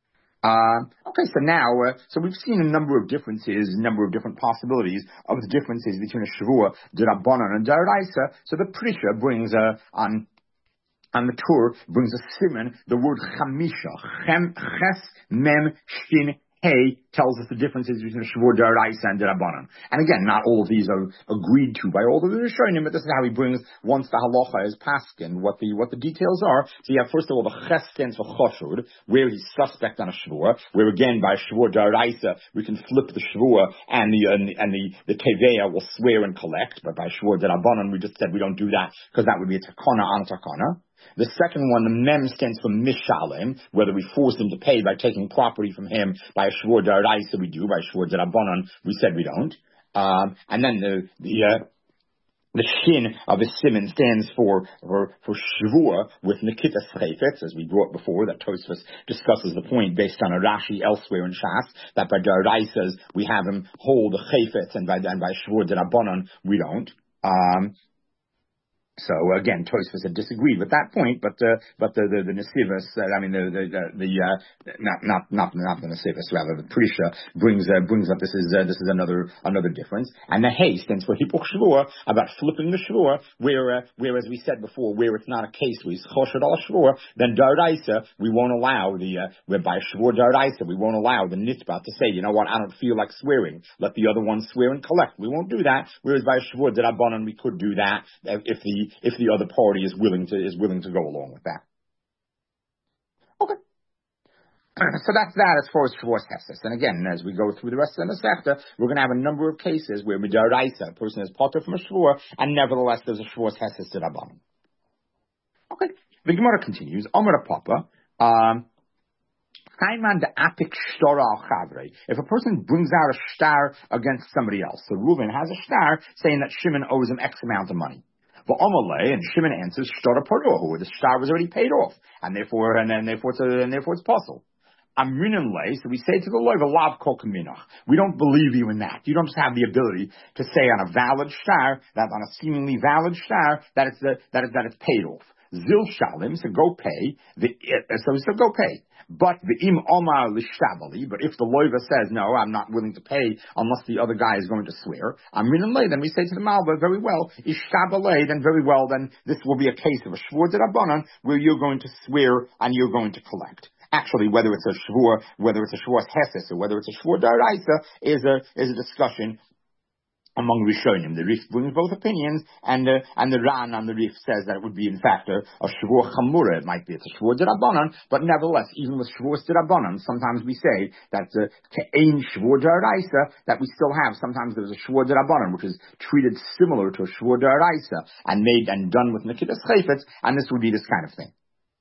Uh, okay, so now, uh, so we've seen a number of differences, a number of different possibilities of the differences between a Shavua, D'Rabbanan, and D'Oraisa. So the Prisha brings uh, on on the tour brings a simon, the word Chamisha, Chem, Ches, Mem, Shin, Hey tells us the differences between Shavur D'Oraisa and D'Rabbanan. And again, not all of these are agreed to by all of the Rishonim, but this is how he brings, once the halacha is paskin, what the what the details are. So you have, first of all, the Ches stands for Choshud, where he's suspect on a Shavur, where again, by Shavur D'Oraisa, we can flip the Shavur, and the and the, and the, the Teveya will swear and collect, but by Shavur D'Rabbanan, we just said we don't do that, because that would be a takana on takana. The second one, the mem, stands for mishalim, whether we force him to pay by taking property from him by a shvur d'oraisa, we do, by a shvur d'Rabbanan, we said we don't. Um, and then the the uh, the shin of a simon stands for for, for shvur with nikitas chayfetz, as we brought before, that Tosfos discusses the point based on a Rashi elsewhere in Shas, that by d'oraisas we have him hold a chayfetz, and by and by shvur d'Rabbanan we don't. Um, So again, Tosfos had disagreed with that point, but uh, but the the, the Nesivos, uh, I mean the the the, the uh, not not not not the Nesivos, rather the Prisha brings uh, brings up this is uh, this is another another difference, and the haste and for Hipuch Shvur about flipping the Shvur, where uh, where as we said before, where it's not a case where he's Choshad al Shvur, then Daraisa we won't allow the uh, where by Shvur Daraisa we won't allow the Nitba to say, you know what, I don't feel like swearing, let the other one swear and collect. We won't do that. Whereas by Shvur Darabanan we could do that if the if the other party is willing to is willing to go along with that. Okay. So that's that as far as Shavuos Hefses. And again, as we go through the rest of the Masechta, we're going to have a number of cases where Midaraisa, a person is potter from a Shavuot, and nevertheless there's a Shavuos Hefses to Rabbanan. Okay. The Gemara continues. Amar Papa. Um, If a person brings out a star against somebody else, so Reuven has a star saying that Shimon owes him X amount of money. But Amalei, and Shimon answers, Shtora Parohu, the star was already paid off, and therefore, and then therefore, it's a, and therefore it's possible. Amrinan lay, so we say to the Lord, Lav kol kaminach. We don't believe you in that. You don't just have the ability to say on a valid star, that on a seemingly valid star, that it's the, that it, that it's paid off. Zil shalim, so go pay. The, so so go pay. But the im omar lishtabali. But if the loiva says no, I'm not willing to pay unless the other guy is going to swear. Amrin lay. Then we say to the malva, very well. Ishtabalei. Then very well. Then this will be a case of a shvur d'Rabbanan where you're going to swear and you're going to collect. Actually, whether it's a shvur, whether it's a shvur heses or whether it's a shvur d'Oraisa is a is a discussion among Rishonim. The Rif brings both opinions, and uh, and the Ran on the Rif says that it would be in fact a, a Shvur Chamura. It might be it's a Shvur D'Rabbanan, but nevertheless, even with Shvur D'Rabbanan, sometimes we say that the Ke'ein Shvur D'Oraisa that we still have. Sometimes there's a Shvur D'Rabbanan which is treated similar to a Shvur D'Oraisa and made and done with Nekitas Chayfetz, and this would be this kind of thing.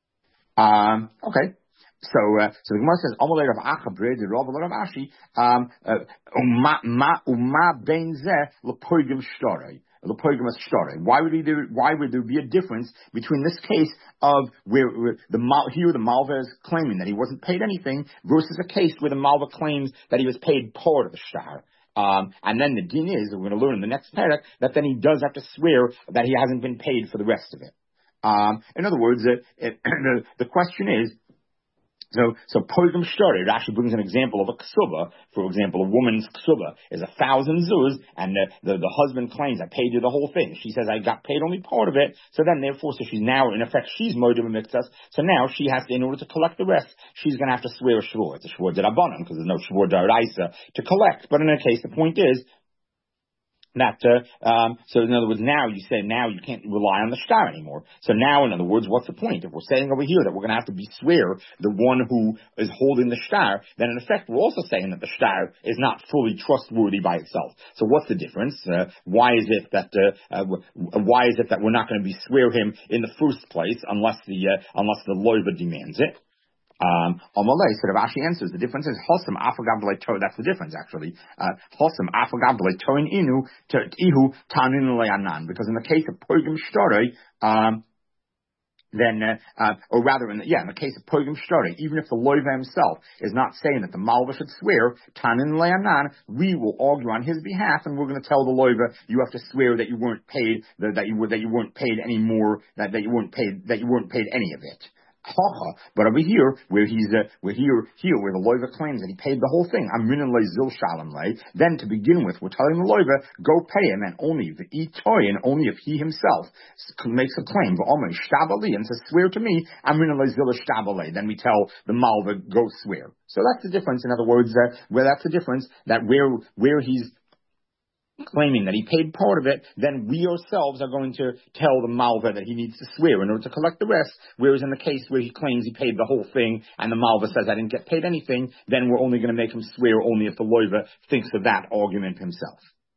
Um, okay. So, uh, so the Gemara says, "Amalei Rav Achabre, the Rav Rav Ashi, um, uma ma uma ben zeh lepoigim shtorei, lepoigim shtorei." Why would there? Why would there be a difference between this case of where, where the mal here the malva is claiming that he wasn't paid anything versus a case where the malva claims that he was paid part of the shtar? Um, and then the din is, we're going to learn in the next parak, that then he does have to swear that he hasn't been paid for the rest of it. Um, in other words, it, it, the, the question is. So, so Poigim Shtori, Rashi brings an example of a ksuba. For example, a woman's ksuba is a thousand zuz, and the, the, the husband claims, I paid you the whole thing. She says, I got paid only part of it. So then, therefore, so she's now, in effect, she's modim miktas. So now she has to, in order to collect the rest, she's going to have to swear a shvur. It's a shvur d'Rabbanan, because there's no shvur d'Oraisa to collect. But in any case, the point is, That uh, um, so in other words, now you say now you can't rely on the shtar anymore. So now, in other words, what's the point? If we're saying over here that we're going to have to be swear the one who is holding the shtar, then in effect we're also saying that the shtar is not fully trustworthy by itself. So what's the difference? Uh, why is it that uh, uh, why is it that we're not going to be swear him in the first place unless the uh, unless the loiva demands it? Um, Amalei, so Rashi answers, the difference is Hosam Afagav Leto, that's the difference actually. Hosam Afagav Leto in Inu, Ihu Tanin Leanan, because in the case of Poigim Shtori, um, then, uh, uh, or rather, in the, yeah, in the case of Poigim Shtori, even if the loiva himself is not saying that the malva should swear, Tanin Leanan, we will argue on his behalf, and we're going to tell the loiva, you have to swear that you weren't paid, that, that you were, that you weren't paid any more, that, that you weren't paid, that you weren't paid any of it. But over here, where he's, uh, where here, here, where the loiva claims that he paid the whole thing, Amrinan lei zil shalom lei, then to begin with, we're telling the loiva, go pay him, and only if itoy, and only if he himself makes a claim, v'omer shtabali, and says, swear to me, Amrinan lei zil shtabali, then we tell the malva, go swear. So that's the difference, in other words, uh, where that's the difference, that where, where he's claiming that he paid part of it, then we ourselves are going to tell the malva that he needs to swear in order to collect the rest, whereas in the case where he claims he paid the whole thing and the malva says I didn't get paid anything, then we're only going to make him swear only if the loiva thinks of that argument himself.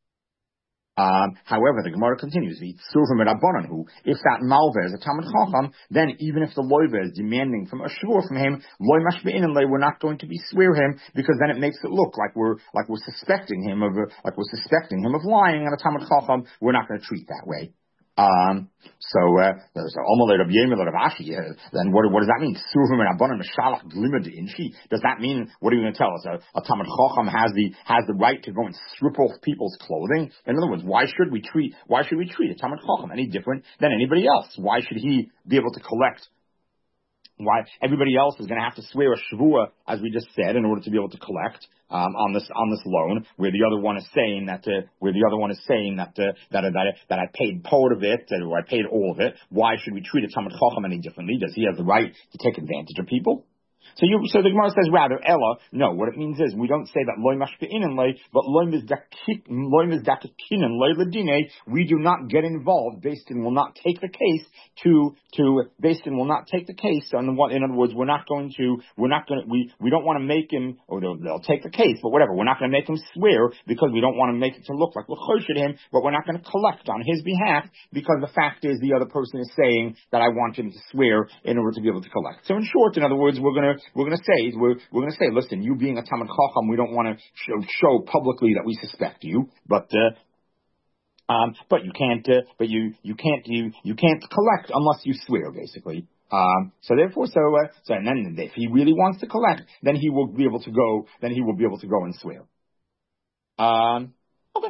Um, however, the Gemara continues, if that malva is a Talmid Chacham, then even if the loiva is demanding from a shvur from him, loy mashbe'in and we're not going to be swear him, because then it makes it look like we're like we're suspecting him of like we're suspecting him of lying on a Talmid Chacham. We're not going to treat that way. Um, so, uh, so Omalei Rabbi Yemel Rav Ashi, uh, then what, what does that mean? Survim and Abonim Meshalach Glimad Inchi. Does that mean, what are you going to tell us? A, a Talmid Chacham has the, has the right to go and strip off people's clothing? In other words, why should we treat, why should we treat a Talmid Chacham any different than anybody else? Why should he be able to collect? Why everybody else is going to have to swear a shvua, as we just said, in order to be able to collect um, on this on this loan, where the other one is saying that uh, where the other one is saying that uh, that that that I paid part of it, or I paid all of it. Why should we treat a Talmid Chacham any differently? Does he have the right to take advantage of people? So you, so the Gemara says rather, Ella, no, what it means is we don't say that loy mashpe'inin loy, but loy mizdakinin loy ledine, we do not get involved. Beis Din will not take the case to, to, Beis Din will not take the case. So in, in other words, we're not going to, we're not going to, we, we don't want to make him, or they'll, they'll take the case, but whatever, we're not going to make him swear because we don't want to make it to look like we're choshed him, but we're not going to collect on his behalf because the fact is the other person is saying that I want him to swear in order to be able to collect. So in short, in other words, we're going to, We're going to say, we're, we're going to say, listen, you being a Talmid Chacham, we don't want to show, show publicly that we suspect you, but, uh, um, but you can't, uh, but you, you can't, you, you can't collect unless you swear, basically. Um, so therefore, so, uh, so, and then if he really wants to collect, then he will be able to go, then he will be able to go and swear. Um, okay.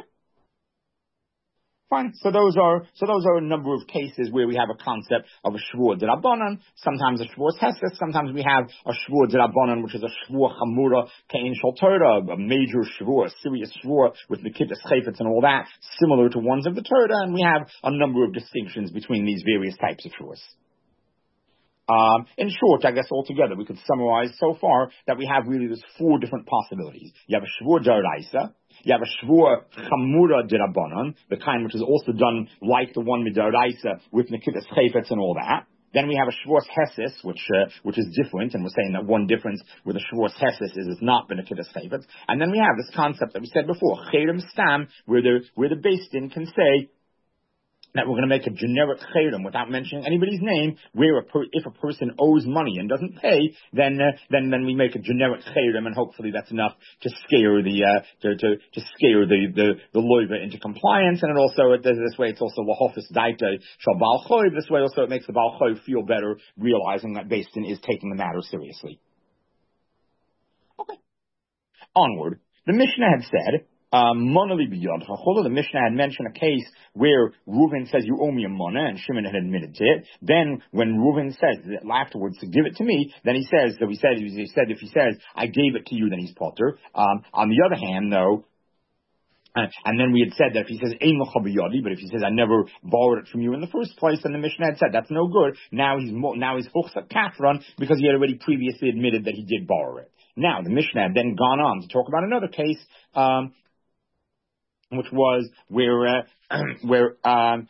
Fine. So those are so those are a number of cases where we have a concept of a shvur d'Rabbanan. Sometimes a shvur hesed. Sometimes we have a shvur d'Rabbanan, which is a shvur chamura kein shel Torah, a major shvur, a serious shvur with Nikittas Chayfetz and all that, similar to ones of the Torah. And we have a number of distinctions between these various types of shvurs. Um, in short, I guess altogether we could summarize so far that we have really these four different possibilities. You have a shvur d'Oraisa. You have a shvur chamura d'Rabbanan, the kind which is also done like the one mid'oraisa with Nikittas Chayfetz and all that. Then we have a shvur hesis, which uh, which is different, and we're saying that one difference with a shvur hesis is it's not the Nikittas Chayfetz. And then we have this concept that we said before, cherem stam, where the where the Beis Din can say that we're going to make a generic cherem without mentioning anybody's name, where a per, if a person owes money and doesn't pay, then uh, then then we make a generic cherem, and hopefully that's enough to scare the uh, to, to to scare the the, the loiva into compliance. And it also it does this way. It's also lahofis daita shal bal choiv. This way also it makes the bal choiv feel better, realizing that Beis Din is taking the matter seriously. Okay. Onward. The Mishnah had said. Um, the Mishnah had mentioned a case where Reuven says, you owe me a money, and Shimon had admitted to it. Then, when Reuven says afterwards to give it to me, then he says, so he said, he said, if he says, I gave it to you, then he's potter. Um, on the other hand, though, Uh, and then we had said that if he says, but if he says, I never borrowed it from you in the first place, then the Mishnah had said, that's no good. Now he's, now he's Huchsa Kafran, because he had already previously admitted that he did borrow it. Now, the Mishnah had then gone on to talk about another case, um, which was where, uh, where, um,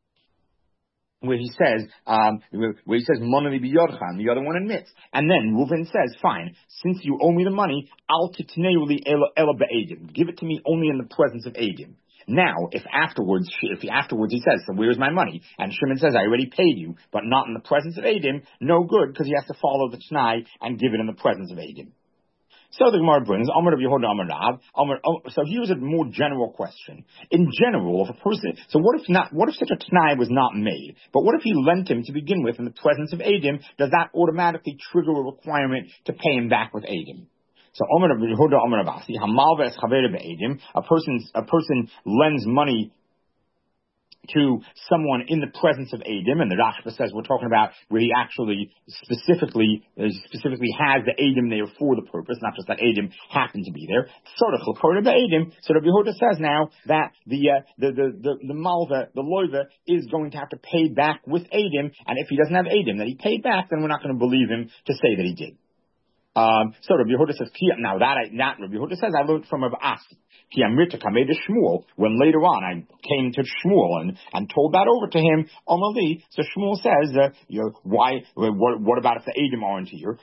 where he says, um, where he says, Monali biyodchan, the other one admits. And then Reuven says, fine, since you owe me the money, I'll titneuli ela be'edim. Give it to me only in the presence of Edim. Now, if afterwards, if he, afterwards he says, so where's my money? And Shimon says, I already paid you, but not in the presence of Edim, no good, because he has to follow the T'nai and give it in the presence of Edim. So the Gemara brings, Amar Rav Yehuda Amar Rav, Amar, oh, so here's a more general question. In general, if a person, so what if not, what if such a T'nai was not made? But what if he lent him to begin with in the presence of Edim? Does that automatically trigger a requirement to pay him back with Edim? So Amar Rav Yehuda Amar Rav Asi, Hamal ve'es chaver be'edim, a person, a person lends money to someone in the presence of Edim, and the Rashba says we're talking about where he actually specifically uh, specifically has the Edim there for the purpose, not just that Edim happened to be there. Sort of Chilkora be'edim. So Rabbi Yehuda says now that the uh, the the the, the malva, the loiva, is going to have to pay back with Edim, and if he doesn't have Edim that he paid back, then we're not going to believe him to say that he did. Um, so Rabbi Yehuda says, now that I, not Rabbi Yehuda says, I learned from Rabbi Asi. Shmuel, when later on I came to Shmuel and, and told that over to him, Omali, so Shmuel says, uh, you know, why, what, what about if the Edim aren't here?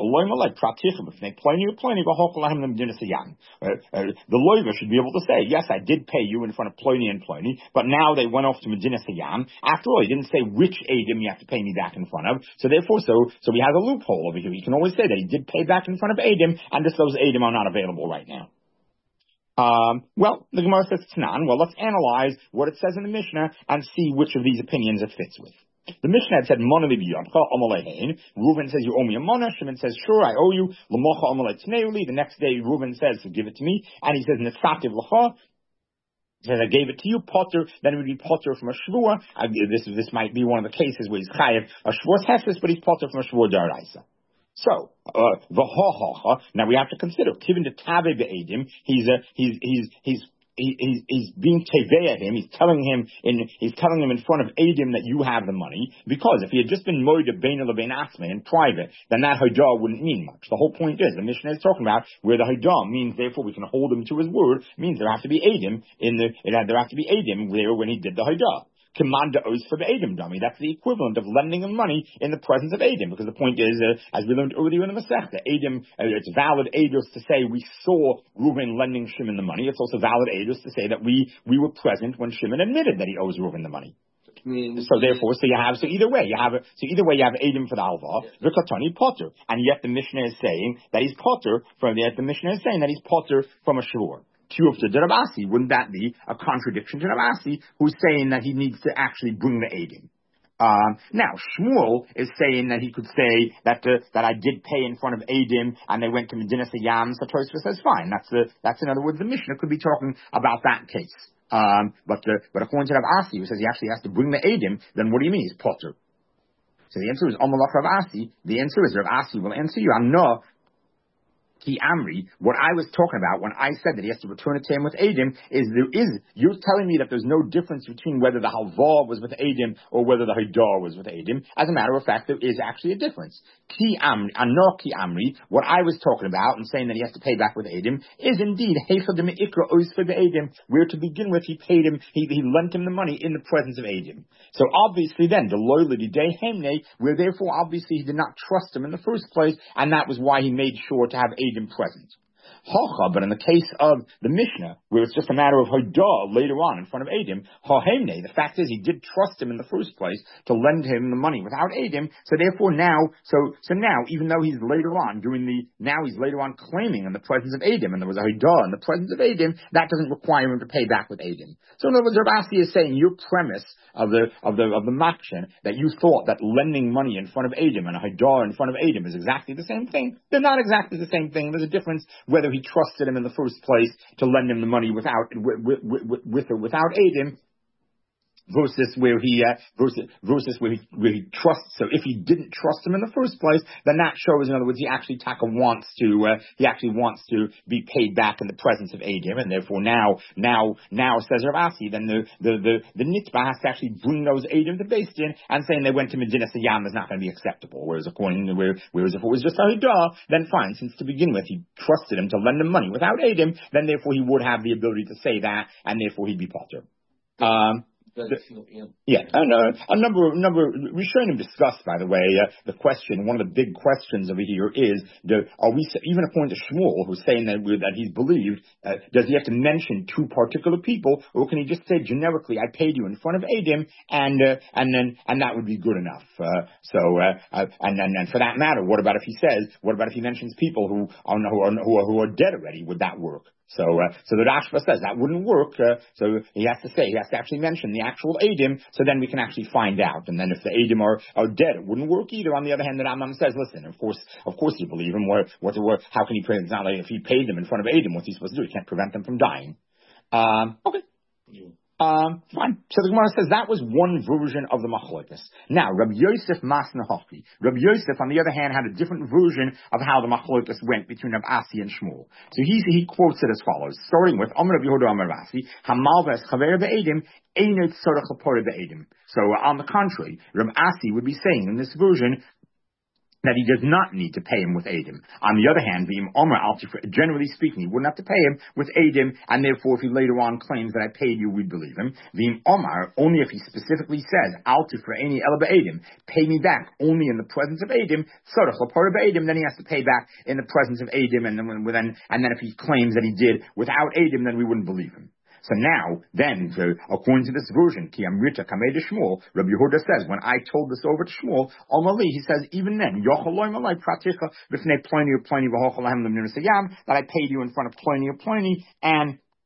Uh, uh, the loiva should be able to say, yes, I did pay you in front of Pliny and Pliny, but now they went off to Medina Sayyam. After all, he didn't say which Edim you have to pay me back in front of, so therefore, so, so we have a loophole over here. You can always say that he did pay back in front of Edim, and just those Edim are not available right now. Um, well, the Gemara says Tanan. Well, let's analyze what it says in the Mishnah and see which of these opinions it fits with. The Mishnah had said, Reuven says, you owe me a mana. Shimon says, sure, I owe you. The next day, Reuven says, give it to me. And he says, Netzativ l'cha. Says, I gave it to you, potter, then it would be potter from a shvua. Uh, this, this might be one of the cases where he's chayev a shvuas hefes, but he's potter from a shvua daraisa. So, uh, v'hohocha, now we have to consider, kivin de tave be'edim, he's, uh, he's, he's, he's, He, he's, he's being tevei at him. He's telling him in he's telling him in front of Adim that you have the money, because if he had just been moed bein lebein asme in private, then that haidah wouldn't mean much. The whole point is the Mishnah is talking about where the haidah means therefore we can hold him to his word, means there have to be Adim in the it had, there have to be Adim there when he did the haidah. Command the oath for the Adim dummy. That's the equivalent of lending him money in the presence of Adim, because the point is, uh, as we learned earlier in the Masechta, Adim, uh, it's valid Eidos to say we saw Reuven lending Shimon the money. It's also valid Eidos to say that we we were present when Shimon admitted that he owes Reuven the money. So therefore, so you have, so either way, you have, so either way you have Adim for the Alva, V'katani Potter, and yet the Mishnah is saying that he's Potter from, yet the Mishnah is saying that he's Potter from a Shur. Rav Asi, wouldn't that be a contradiction to Rav Asi, who's saying that he needs to actually bring the Adim? Um, now, Shmuel is saying that he could say that uh, that I did pay in front of Adim and they went to Medina Sayyam, so Tosfos says fine. That's the, that's in other words, the Mishnah could be talking about that case. Um, but uh, but according to Rav Asi, who says he actually has to bring the Adim, then what do you mean he's Potter? So the answer is Amalach Rav Asi. The answer is Rav Asi will answer you. I'm no. Ki Amri, what I was talking about when I said that he has to return it to him with Adim is there is, you're telling me that there's no difference between whether the Halva was with Adim or whether the Haidar was with Adim. As a matter of fact, there is actually a difference. Ki Amri, Anor Ki Amri, what I was talking about and saying that he has to pay back with Adim is indeed Heifa de Me'ikra Oisfa de Adim, where to begin with he paid him, he, he lent him the money in the presence of Adim. So obviously then, the Loyalty Day Hemne, where therefore obviously he did not trust him in the first place, and that was why he made sure to have Adim present. Hocha, but in the case of the Mishnah, where it's just a matter of Haidah later on in front of Adim, Ha'hemne, the fact is he did trust him in the first place to lend him the money without Adim, so therefore now, so so now, even though he's later on doing the, now he's later on claiming in the presence of Adim, and there was a Haidah in the presence of Adim, that doesn't require him to pay back with Adim. So in other words, Rav Asi is saying your premise of the, of the, of the Makshin, that you thought that lending money in front of Adim and a Haidah in front of Adim is exactly the same thing. They're not exactly the same thing. There's a difference whether he trusted him in the first place to lend him the money without with, with, with or without Adim, versus where he uh, versus versus where he where he trusts. So if he didn't trust him in the first place, then that shows, in other words, he actually Taka wants to uh, he actually wants to be paid back in the presence of Adim, and therefore now now now says Rav Asi, then the the the, the Nitba has to actually bring those Adim to Beis Din, and saying they went to Medina Sayyam is not going to be acceptable. Whereas according to where, whereas if it was just a Haidah, then fine. Since to begin with he trusted him to lend him money without Adim, then therefore he would have the ability to say that, and therefore he'd be potter. Um, Yeah, and uh, a number of number Rishonim discussed, by the way, uh, the question. One of the big questions over here is: the, Are we even according to Shmuel, who's saying that that he's believed? Uh, does he have to mention two particular people, or can he just say generically, "I paid you in front of Adim," and uh, and then and that would be good enough? Uh, so, uh, uh, and then and for that matter, what about if he says? What about if he mentions people who are who are who are, who are dead already? Would that work? So, uh, so the Rashba says that wouldn't work. Uh, so he has to say, he has to actually mention the actual Adim, so then we can actually find out. And then if the Adim are, are dead, it wouldn't work either. On the other hand, the Rambam says, listen, of course, of course you believe him. What, what, what, how can he pray? It's not like if he paid them in front of Adim, what's he supposed to do? He can't prevent them from dying. Um, okay. Yeah. Um, fine. So the Gemara says that was one version of the Machlokes. Now, Rabbi Yosef Masna Hochli. Rabbi Yosef, on the other hand, had a different version of how the Machlokes went between Rabbi Asi and Shmuel. So he, he quotes it as follows, starting with, Amar Rabbi Yehuda Amar Rabbi Asi, Hamalves Chaver Be'edim, Einot Tzorach L'Poreh Be'edim. So, on the contrary, Rabbi Asi would be saying in this version, that he does not need to pay him with Adim. On the other hand, V'im Omer Altifra, generally speaking, he wouldn't have to pay him with Adim, and therefore if he later on claims that I paid you, we'd believe him. V'im Omer, only if he specifically says, Altifra Eini Ela Be'adim, pay me back only in the presence of Adim, Tzorach L'Poreh Be'adim, then he has to pay back in the presence of Adim, and then, then, and then if he claims that he did without Adim, then we wouldn't believe him. So now, then, so according to this version, Ki Amrita Kamei de Shmuel, Rabbi Yehuda says, when I told this over to Shmuel, Omali, he says, even then, Yochaloy Malay Praticha, B'fnei Pliny or Pliny V'hochalahem L'mnir Sayam, that I paid you in front of Pliny or Pliny, and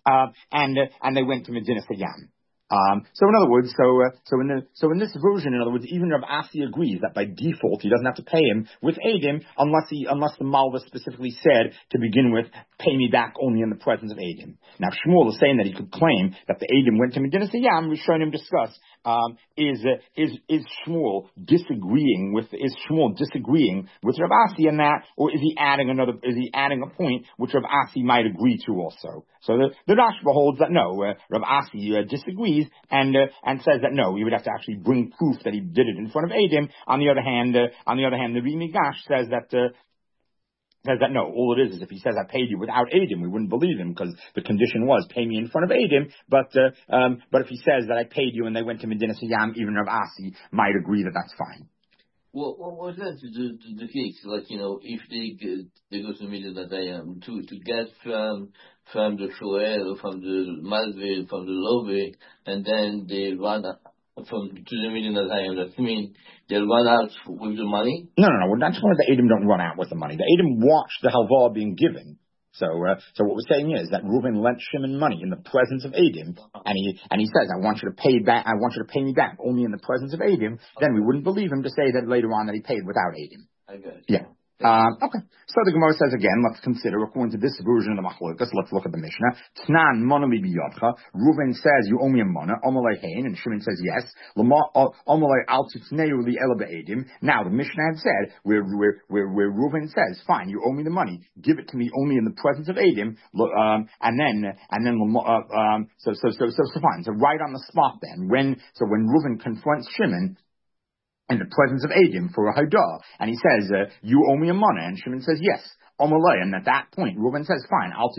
uh, and uh, and they went to Medina Sayyam. Um, so in other words, so uh, so in the so in this version, in other words, even Rav Asi agrees that by default he doesn't have to pay him with Eidim unless he unless the Malva specifically said to begin with, pay me back only in the presence of Eidim. Now Shmuel is saying that he could claim that the Eidim went to Medina Sayyam. Rishonim discuss um, is uh, is is Shmuel disagreeing with is Shmuel disagreeing with Rav Asi in that, or is he adding another? Is he adding a point which Rav Asi might agree to also? So the the Rashba holds that no, uh, Rav Asi uh, disagrees. And uh, and says that no, you would have to actually bring proof that he did it in front of Eidim. On the other hand, uh, on the other hand, the Rimigash says that uh, says that no, all it is is if he says I paid you without Eidim, we wouldn't believe him because the condition was pay me in front of Eidim. But uh, um, but if he says that I paid you and they went to Medina Sayyam, even Rav Asi might agree that that's fine. Well, what was that the, the, the case? Like, you know, if they they go to Medina Sayyam to to get from from the Shoel, from the Malve, from the Love, and then they run from to the Medina Sayyam. That means they'll run out with the money. No, no, no. That's why the Eidim don't run out with the money. The Eidim watch the halva being given. So, uh, so what we're saying is that Reuven lent Shimon money in the presence of Eidim, and he and he says, "I want you to pay back. I want you to pay me back only in the presence of Eidim." Then we wouldn't believe him to say that later on that he paid without Eidim. I guess. Yeah. Um, okay. So the Gemara says again, let's consider, according to this version of the Machlokas, let's look at the Mishnah. Tnan monali biyotcha. Reuven says, you owe me a mana. Omalei hein. And Shimon says, yes. Omalei al titneu li ela be'edim. Now, the Mishnah had said, where, where, where, where Reuven says, fine, you owe me the money. Give it to me only in the presence of Edim. Um, and then, and then, uh, um, so, so, so, so, so fine. So right on the spot then, when, so when Reuven confronts Shimon, in the presence of Eidim for a Haidah, and he says, uh, you owe me a money, and Shimon says, yes, Omalei, and at that point, Reuven says, fine, I'll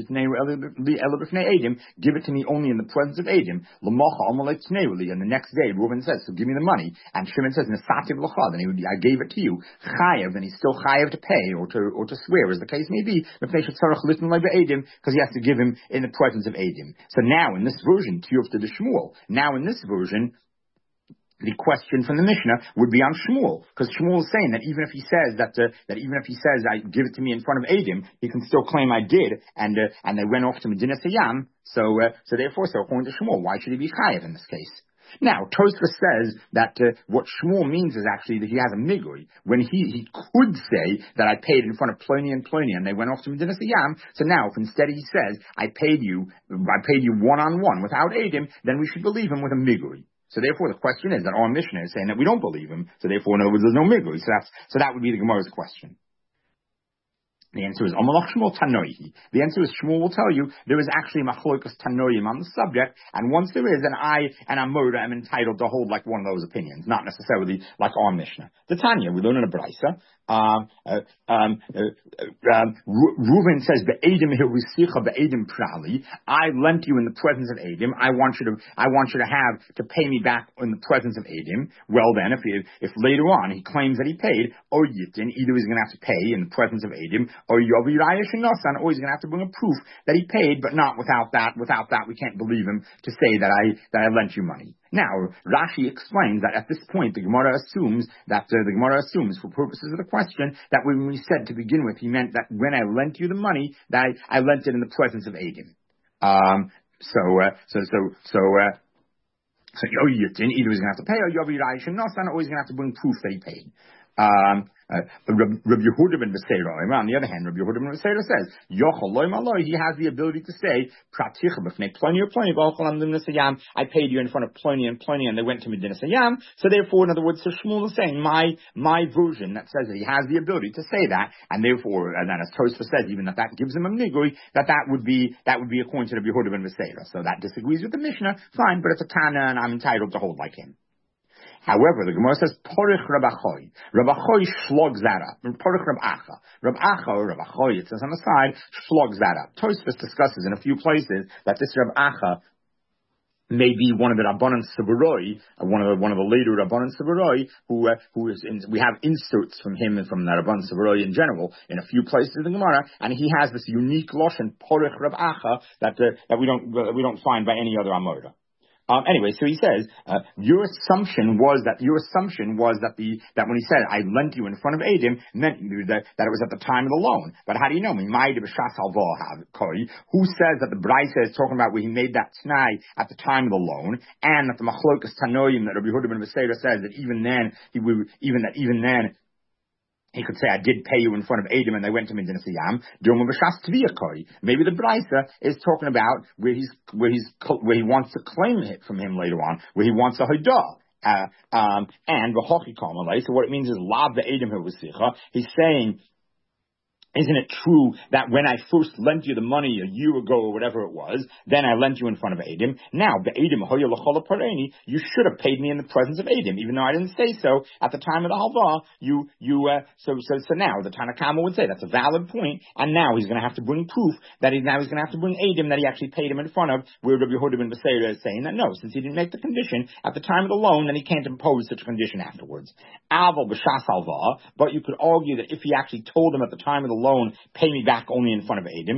Eidim, give it to me only in the presence of Eidim, L'mocha Omalei Tneuli, and the next day, Reuven says, so give me the money, and Shimon says, Nesativ L'cha, then he would, I gave it to you, Chayev, and he's still Chayev to pay, or to, or to swear, as the case may be, because he has to give him in the presence of Eidim. So now, in this version, Tiyufta de Shmuel, now in this version, the question from the Mishnah would be on Shmuel, because Shmuel is saying that even if he says that uh, that even if he says I give it to me in front of Eidim, he can still claim I did, and uh, and they went off to Medina Sayyam. So uh, so therefore, so according to Shmuel, why should he be chayav in this case? Now, Tosfos says that uh, what Shmuel means is actually that he has a migui, when he, he could say that I paid in front of Pliny and Pliny and they went off to Medina Sayyam. So now, if instead he says I paid you, I paid you one on one without Eidim, then we should believe him with a migui. So therefore, the question is that our Mishnah is saying that we don't believe him. So therefore, in other words, there's no migui. So that's so that would be the Gemara's question. The answer is Amalach Shmuel Tanoihi. The answer is Shmuel will tell you there is actually Machlokas Tanoim on the subject, and once there is, then I and Amurda am entitled to hold like one of those opinions, not necessarily like our Mishnah. The Tanya, we learn in a Brisa. Um, uh, um, uh, um, Reuven says, "Be'edim hirusicha be'edim prali." I lent you in the presence of Eidim. I want you to, I want you to have to pay me back in the presence of Eidim. Well, then, if he, if later on he claims that he paid, or Yitin, either he's going to have to pay in the presence of Eidim, or Yovi Rayesh and Nosan, or he's going to have to bring a proof that he paid, but not without that. Without that, we can't believe him to say that I that I lent you money. Now, Rashi explains that at this point, the Gemara assumes that uh, the Gemara assumes, for purposes of the question, that when we said to begin with, he meant that when I lent you the money, that I, I lent it in the presence of Eidim. Um, so, uh, so, so, so, uh, so, either he's going to have to pay, or Yovi Rayesh and Nosan, or he's going to have to bring proof that he paid. Um, uh, Rabbi Yehuda ben Beseira, on the other hand, Rabbi Yehuda ben Beseira says, he has the ability to say, I paid you in front of Pliny and Pliny, and they went to Medina Sayyam. So therefore, in other words, so Shmuel is saying, my, my version that says that he has the ability to say that, and therefore, and then as Tosfos says, even that that gives him a nigui, that that would be, that would be according to Rabbi Yehuda ben Beseira. So that disagrees with the Mishnah, fine, but it's a Tana, and I'm entitled to hold like him. However, the Gemara says, Porich Rabachoi. Rabachoi shlogs that up. Porich Rabacha. Rabacha, or Rabachoi, it says on the side, shlogs that up. Tosfos discusses in a few places that this Rabacha may be one of the Rabbanan Savaroi, one of the, one of the later Rabbanan Savaroi, who, uh, who is in, we have inserts from him and from the Rabbanan Savaroi in general in a few places in the Gemara, and he has this unique lashon, Porich Rabacha, that, uh, that we don't, uh, we don't find by any other Amorah. Um, anyway, so he says, uh, your assumption was that, your assumption was that the, that when he said, I lent you in front of Adim, meant that, that it was at the time of the loan. But how do you know? Who says that the Braisa is talking about where he made that t'nai at the time of the loan, and that the Machlokas Tanoim that Rabbi Yehuda ben Beseira says that even then, he would, even that even then, he could say, I did pay you in front of Adam and they went to Medina Siyam. Maybe the Braisa is talking about where he's, where he's, where he wants to claim it from him later on, where he wants a Haidah. Uh, um, and v'hochi kamalei. So what it means is lav the Adam hu. He's saying, isn't it true that when I first lent you the money a year ago or whatever it was, then I lent you in front of Adam? Now, the Adam, you should have paid me in the presence of Adam, even though I didn't say so at the time of the halva. You, you, uh, so, so, so now the Tanna Kama would say that's a valid point, and now he's going to have to bring proof that he now he's going to have to bring Adam that he actually paid him in front of. Where Rabbi Yehuda ben Beseira is saying that no, since he didn't make the condition at the time of the loan, then he can't impose such a condition afterwards. Aval b'shas halva, but you could argue that if he actually told him at the time of the loan, pay me back only in front of Adam,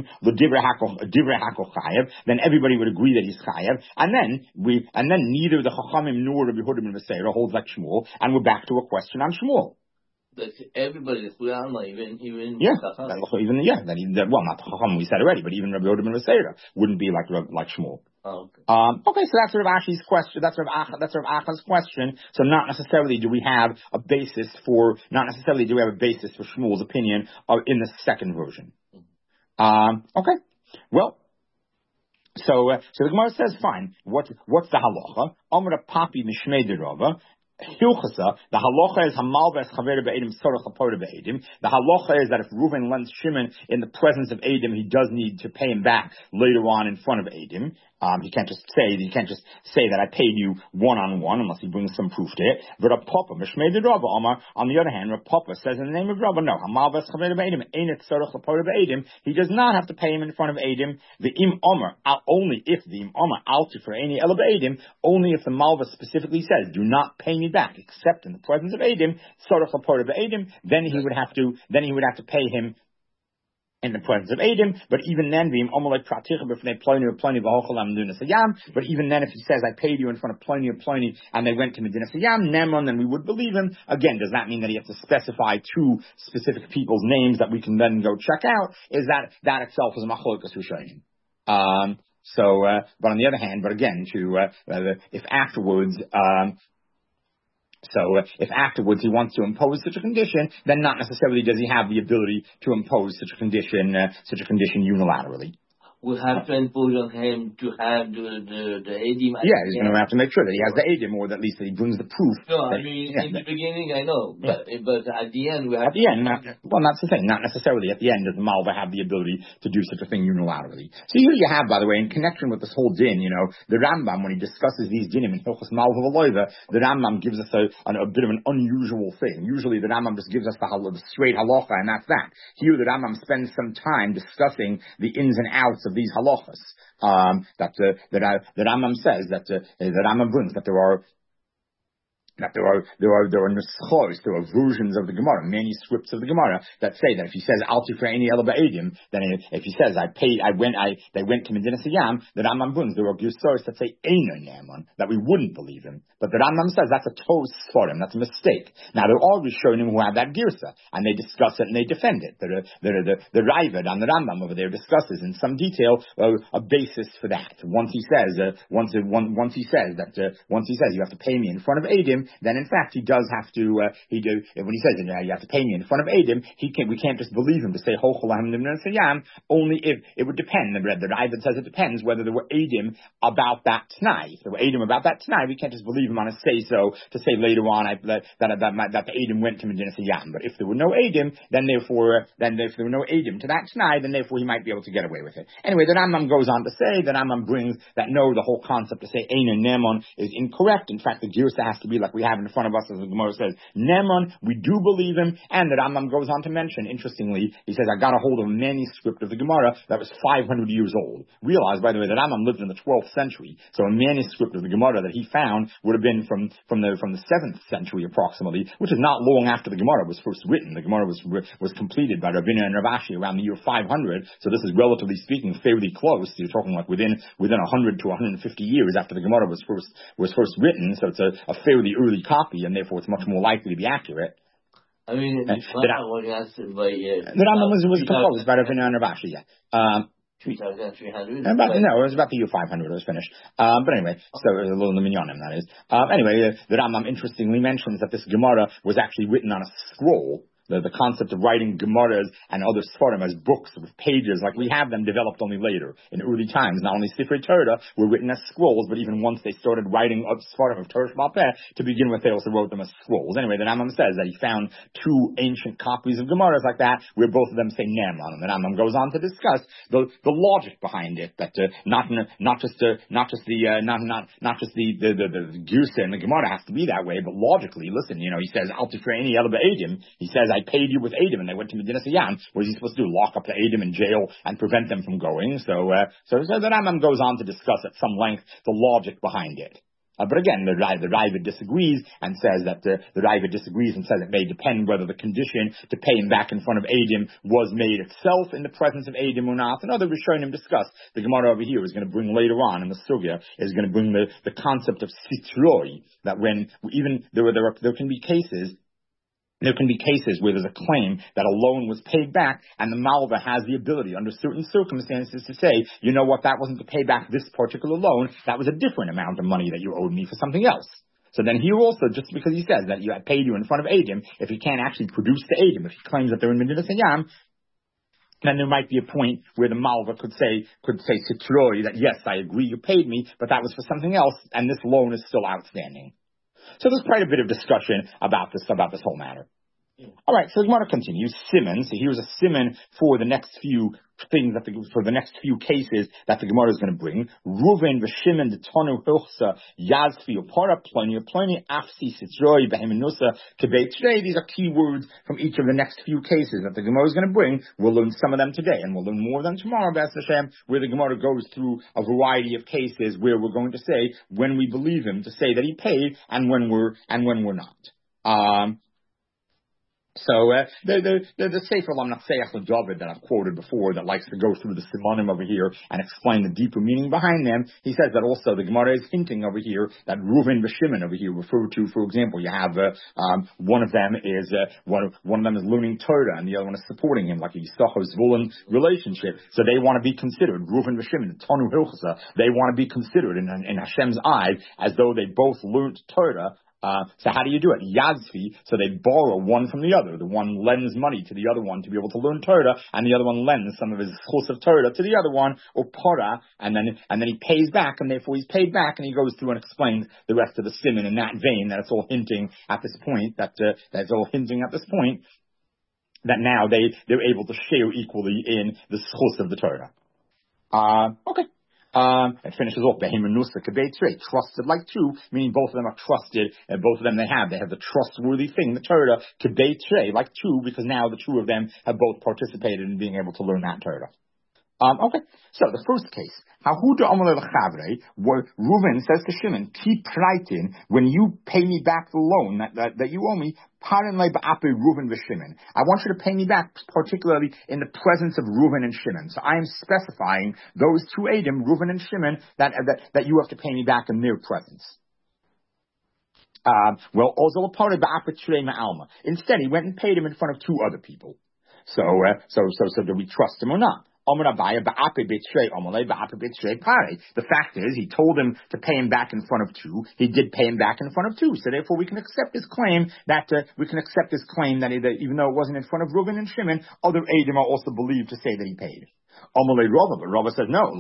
then everybody would agree that he's chayav, and then we, and then neither the Chachamim nor Rabbi Yehuda ben Beseira holds like Shmuel, and we're back to a question on Shmuel. But everybody, even even yeah, that, even yeah, that, that well, not the Chacham we said already, but even Rabbi Yehuda ben Beseira wouldn't be like like Shmuel. Oh, okay. Um, okay, so that's Rav Ashi's question. That's Rav Acha, that's Rav Acha's question. So not necessarily do we have a basis for, not necessarily do we have a basis for Shmuel's opinion uh, in the second version. Um, okay, well, so uh, so the Gemara says, fine. What what's the halacha? Amar Papi Mishmei Derava. Hilchasa, the halacha is hamalves chaver be'edim sorach hapora be'edim. The halacha is that if Reuven lends Shimon in the presence of Edim, he does need to pay him back later on in front of Edim. Um, he can't just say he can't just say that I paid you one on one unless he brings some proof to it. But Rav Papa, Mishmei de Rava Omar, on the other hand, Rav Papa says in the name of Rava, no, hamalves chaver be'edim ain't sorach hapora be'edim. He does not have to pay him in front of Edim. The im Omar only if the im Omar alti for any ela be'edim, only if the malva specifically says do not pay me back except in the presence of Edim, sorach hapora be'edim, then he would have to then he would have to pay him in the presence of Edim. But even then, but even then, if he says, I paid you in front of Pliny or Pliny, and they went to Medina Sayyam, Nemon, then we would believe him. Again, does that mean that he has to specify two specific people's names that we can then go check out? Is that, that itself is a machlokas Rishonim. Um, so, uh, but on the other hand, but again, to, uh, uh if afterwards, um, So uh, if afterwards he wants to impose such a condition, then not necessarily does he have the ability to impose such a condition, uh, such a condition unilaterally. We have to impose on him to have the the, the Edim. Yeah, he's going to have to make sure that he has the Edim, or that at least that he brings the proof. No, I that, mean yeah, in that, the beginning I know, but yeah. but at the end we have. At the end, not, well, that's the thing. Not necessarily at the end does the Malva have the ability to do such a thing unilaterally. So here you have, by the way, in connection with this whole din, you know, the Rambam, when he discusses these dinim in Hilchos Malva V'Loiva, the Rambam gives us a, a, a bit of an unusual thing. Usually the Rambam just gives us the, the straight halacha, and that's that. Here the Rambam spends some time discussing the ins and outs of these halachas. Um, that uh, that uh, the Rambam says that uh, the Rambam brings that there are. That there are there are there are nuschos, there are versions of the Gemara, manuscripts of the Gemara that say that if he says alti for any elba edim, then if he says I paid, I went, I they went to Medina Siyam, the Rambam brings there are girsos that say eino neman, that we wouldn't believe him, but the Rambam says that's a tos sforim, that's a mistake. Now there are Rishonim who have that girsa and they discuss it and they defend it. The the the, the Ravad on the Rambam over there discusses in some detail uh, a basis for that. Once he says uh, once uh, one, once he says that uh, once he says you have to pay me in front of edim, then in fact he does have to. Uh, he do when he says, "You have to pay me in front of Adam." He can. We can't just believe him to say "Hocholahem Nimnasayam." Only if it would depend. The the Ravad says it depends whether there were Adam about that tonight. If there were Adam about that tonight, we can't just believe him on a say so to say later on I, that that that, that, that the Adam went to Medina Sayyam. But if there were no Adam, then therefore then if there were no Adam to that tonight, then therefore he might be able to get away with it. Anyway, the Rambam goes on to say that Rambam brings that no, the whole concept to say Ein and Nemon is incorrect. In fact, the Girsa has to be like we have in front of us, as the Gemara says, Neman, we do believe him, and the Rambam goes on to mention, interestingly, he says, I got a hold of a manuscript of the Gemara that was five hundred years old. Realize, by the way, that Rambam lived in the twelfth century, so a manuscript of the Gemara that he found would have been from, from the, from the seventh century approximately, which is not long after the Gemara was first written. The Gemara was, was completed by Ravina and Rav Ashi around the year five hundred, so this is relatively speaking fairly close. You're talking like within, within one hundred to one hundred fifty years after the Gemara was first, was first written, so it's a, a fairly early copy, and therefore it's much more likely to be accurate. I mean, uh, the Rambam was, was composed by Ravina and Rav Ashi, yeah. Um, three thousand three hundred? About, no, it was about the year five hundred it was finished. Um, but anyway, so it was a little minyanim, that is. Um, anyway, uh, the Rambam interestingly mentions that this Gemara was actually written on a scroll. The, the concept of writing Gemaras and other Sfarim as books with pages, like we have them, developed only later. In early times, not only Sifrei Torah were written as scrolls, but even once they started writing up Sfarim of Torah Sheba'al Peh, to begin with, they also wrote them as scrolls. Anyway, the Rambam says that he found two ancient copies of Gemaras like that, where both of them say Ne'eman. And the Rambam goes on to discuss the, the logic behind it, that uh, not not just uh, not just the uh, not not not just the the the, the, the Girsa and the Gemara has to be that way, but logically, listen, you know, he says Al Tifreini Ela B'Edim. He says, I paid you with Edom, and they went to Medina Sayyam. What is he supposed to do? Lock up the Edom in jail and prevent them from going? So, uh, so, so the Rambam goes on to discuss at some length the logic behind it. Uh, but again, the, the Raiva disagrees and says that the, the Raiva disagrees and says it may depend whether the condition to pay him back in front of Edom was made itself in the presence of Edom or not. And other Rishonim discuss. The Gemara over here is going to bring later on in the Sugya is going to bring the, the concept of sitroi, that when even there, there, are, there can be cases There can be cases where there's a claim that a loan was paid back, and the Malva has the ability, under certain circumstances, to say, you know what, that wasn't to pay back this particular loan, that was a different amount of money that you owed me for something else. So then here also, just because he says that you I paid you in front of Edom, if he can't actually produce the Edom, if he claims that they're in Medina Sayyam, then there might be a point where the Malva could say, could say to Troy that, yes, I agree you paid me, but that was for something else, and this loan is still outstanding. So there's quite a bit of discussion about this, about this whole matter. All right, so the Gemara continues. Siman. So here's a siman for the next few things that the, for the next few cases that the Gemara is going to bring. Ruven v'Shimon the Tonu Hilchsa Yazfi Opara Ploni Ploni Afsi Sitroi Behemenusa Kibet. Today, these are key words from each of the next few cases that the Gemara is going to bring. We'll learn some of them today, and we'll learn more of them tomorrow, B'ez Hashem, where the Gemara goes through a variety of cases where we're going to say when we believe him to say that he paid, and when we're and when we're not. Um. So uh, the the the, the Sefer Lamnatseach David that I've quoted before, that likes to go through the Simonim over here and explain the deeper meaning behind them, he says that also the Gemara is hinting over here that Reuven v'Shimon over here referred to, for example, you have uh, um, one of them is uh, one of one of them is learning Torah and the other one is supporting him, like a Yisachar Zvulun relationship. So they want to be considered Reuven v'Shimon, Tonu Hilchasa. They want to be considered in in Hashem's eyes as though they both learned Torah. Uh, so how do you do it? Yazfi, so they borrow one from the other. The one lends money to the other one to be able to learn Torah, and the other one lends some of his chus of Torah to the other one, or para, and then and then he pays back, and therefore he's paid back, and he goes through and explains the rest of the siman in that vein, that it's all hinting at this point, that uh, that's all hinting at this point, that now they, they're able to share equally in the chus of the Torah. Uh, okay. Um, it finishes off, Behemenusa Kebeitzrei, trusted like two, meaning both of them are trusted, and both of them they have. They have the trustworthy thing, the Torah, Kebeitzrei, like two, because now the two of them have both participated in being able to learn that Torah. Um, okay, so the first case, Hahuda Amalei L'Chavrei, where Reuven says to Shimon, keep writing, when you pay me back the loan that, that, that you owe me, Parin Le Ba'ape Reuven v'Shimon. I want you to pay me back, particularly in the presence of Reuven and Shimon. So I am specifying those two Edom, Reuven and Shimon, that, that, that you have to pay me back in their presence. Uh, well, Ozol Pare Ba'ape Trei Ma'alma. Instead, he went and paid him in front of two other people. So, uh, so, so, so do we trust him or not? The fact is, he told him to pay him back in front of two. He did pay him back in front of two. So therefore, we can accept his claim that uh, we can accept his claim that, he, that even though it wasn't in front of Reuven and Shimon, other Edom are also believed to say that he paid. Amalei Rava, but Rava says no.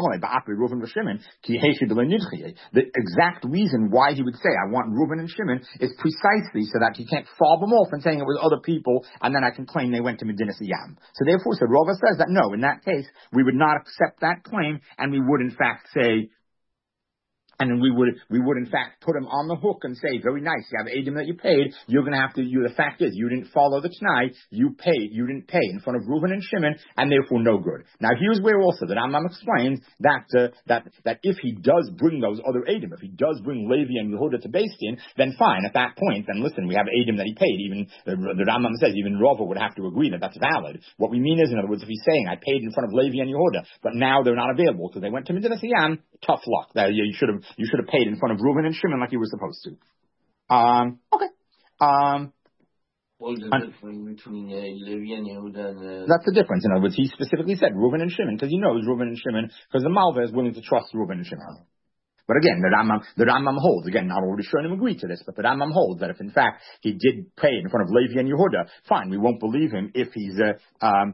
The exact reason why he would say, I want Reuven and Shimon, is precisely so that he can't fob them off and saying it was other people, and then I can claim they went to Medina Sayyam. So therefore, so Rava says that no, in that case, we would not accept that claim, and we would in fact say And we would, we would in fact put him on the hook and say, very nice, you have Eidim that you paid, you're gonna have to, you, the fact is, you didn't follow the Tanai, you paid, you didn't pay in front of Reuven and Shimon, and therefore no good. Now here's where also the Rambam explains that, uh, that, that if he does bring those other Eidim, if he does bring Levi and Yehuda to Beis Din, then fine, at that point, then listen, we have Eidim that he paid, even, the, the Rambam says, even Rava would have to agree that that's valid. What we mean is, in other words, if he's saying, I paid in front of Levi and Yehuda, but now they're not available because they went to Medina Siyam, tough luck. That you should have, you should have paid in front of Reuven and Shimon like you were supposed to. Um, okay. Um, What's the difference between uh, Levi and Yehuda and... Uh... That's the difference. In other words, he specifically said Reuven and Shimon because he knows Reuven and Shimon, because the Malva is willing to trust Reuven and Shimon. But again, the Rambam, the Rambam holds, again, not all the Rishonim agree to this, but the Rambam holds that if in fact he did pay in front of Levi and Yehuda, fine, we won't believe him if he's, uh, um,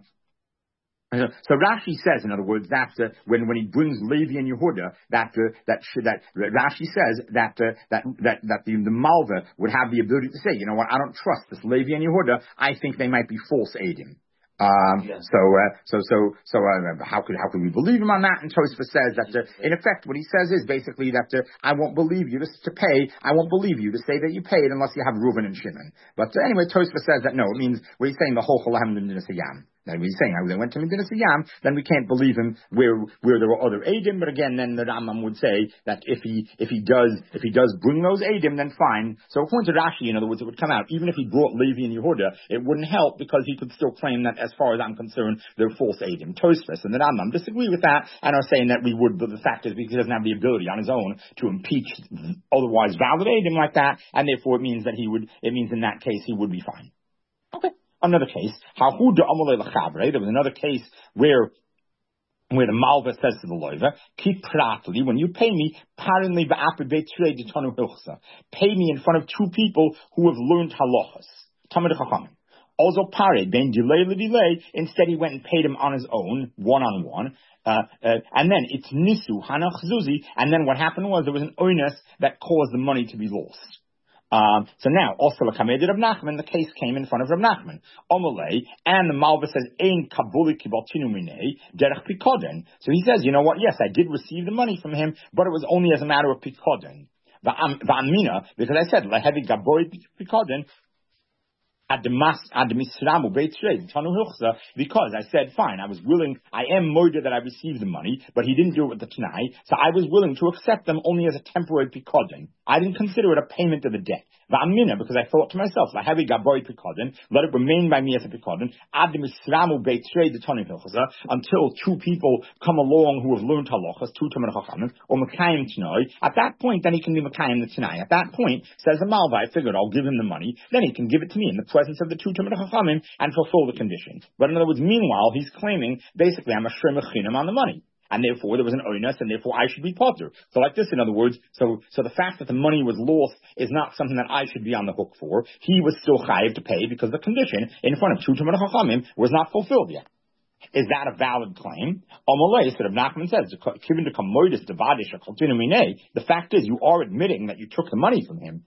so Rashi says, in other words, that uh, when when he brings Levi and Yehuda, that uh, that that Rashi says that uh, that that that the, the Malva would have the ability to say, you know what, I don't trust this Levi and Yehuda. I think they might be false Eidim. Um, yeah. So, uh, so, so, so, uh, how could, how could we believe him on that? And Tosfos says that, uh, in effect, what he says is basically that, uh, I won't believe you to, to pay, I won't believe you to say that you paid unless you have Reuven and Shimon. But uh, anyway, Tosfos says that no, it means, what he's saying, the whole Cholahem Yam. Then he's saying, how they went to Medina Siyam, then we can't believe him where, where there were other Eidim, but again, then the Rambam would say that if he, if he does, if he does bring those Eidim, then fine. So according to Rashi, in other words, it would come out, even if he brought Levi and Yehuda, it wouldn't help because he could still claim that, as far as I'm concerned, they're false Eidim. Tosfos and the Rambam disagree with that and are saying that we would, but the fact is because he doesn't have the ability on his own to impeach otherwise valid Eidim like that, and therefore it means that he would, it means in that case he would be fine. Okay. Another case, there was another case where where the Malva says to the Loiva, keep pratli, when you pay me, pay me in front of two people who have learned halachas. Tamid Chachamim. Also pare, ben delay le delay, instead he went and paid him on his own, one on one. Uh, uh, and then it's nisu, hanach zuzi, and then what happened was there was an onus that caused the money to be lost. Um, so now, also Rav Nachman, the case came in front of Rav Nachman. Omalei, and the Malva says, Ein kabuli kibaltinu minei, derech pikoden. So he says, you know what, yes, I did receive the money from him, but it was only as a matter of pikoden. Va'amina, because I said, lehevi gaboy pikoden, because I said, fine, I was willing, I am murder that I received the money, but he didn't do it with the Tanai, so I was willing to accept them only as a temporary pikoden. I didn't consider it a payment of the debt. Va'amina, because I thought to myself, let it remain by me as a pikoden, until two people come along who have learned halachas, two Tamid Chachamim, or Mekayim Tanai. At that point, then he can be Mekayim the Tanai. At that point, says the Malva, I figured I'll give him the money, then he can give it to me in the presence of the two Tamid Chachamim and fulfill the condition. But in other words, meanwhile, he's claiming, basically, I'm a Shrei Mechinim on the money. And therefore, there was an onus, and therefore I should be potter. So like this, in other words, so so the fact that the money was lost is not something that I should be on the hook for. He was still chayiv to pay because the condition in front of two Tamid Chachamim was not fulfilled yet. Is that a valid claim? Omalei, so Rav Nachman says, the fact is, you are admitting that you took the money from him.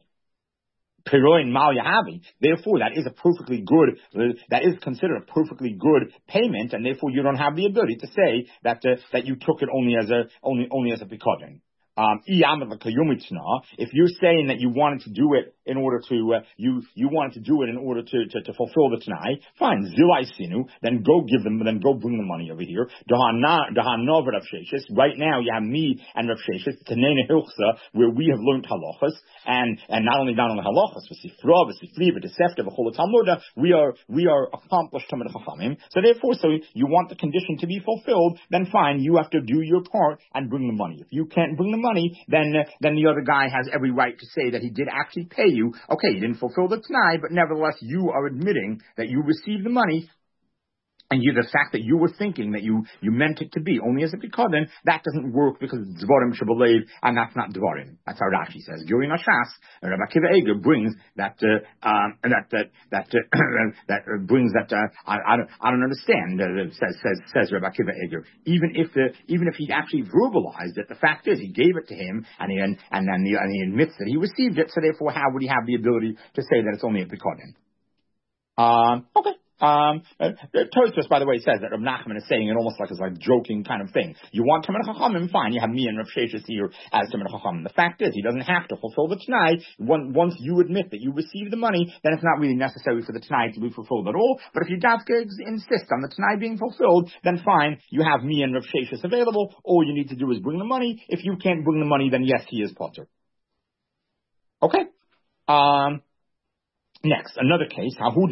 Therefore, that is a perfectly good, uh, that is considered a perfectly good payment, and therefore you don't have the ability to say that uh, that you took it only as a only only as a pikoden. Um, if you're saying that you wanted to do it in order to, uh, you, you wanted to do it in order to, to, to fulfill the Tanai, fine, zilai sinu, then go give them, then go bring the money over here. Right now you have me and Rav Sheshes, Tanena Hilchsa, where we have learned halachas, and, and not only, not only halachas, we are, we are accomplished Tamid Chachamim. So therefore, so you want the condition to be fulfilled, then fine, you have to do your part and bring the money. If you can't bring the money, money, then uh, then the other guy has every right to say that he did actually pay you. Okay, you didn't fulfill the Tanai, but nevertheless you are admitting that you received the money, and you, the fact that you were thinking that you, you meant it to be only as a pikoden, that doesn't work because it's dvarim shebalev, and that's not dvarim. That's how Rashi says. Guri Nashas, and Rabbi Akiva Eiger brings that, uh, um, that, that, that, uh, that uh, brings that, uh, I, I don't, I don't understand, uh, says, says, says Rabbi Akiva Eiger. Even if the, even if he actually verbalized it, the fact is he gave it to him, and he, and, and then the, and he admits that he received it, so therefore how would he have the ability to say that it's only a pikoden? Um, okay. Um, uh, Tosfos, by the way, says that Rav Nachman is saying it almost like it's like joking kind of thing. You want Talmid Chachamim, fine. You have me and Rav Sheshes here as Talmid Chachamim. The fact is, he doesn't have to fulfill the Tanai. Once you admit that you receive the money, then it's not really necessary for the Tanai to be fulfilled at all. But if you Dafka insist on the Tanai being fulfilled, then fine. You have me and Rav Sheshes available. All you need to do is bring the money. If you can't bring the money, then yes, he is potter. Okay. Um. Next, another case. Uh, one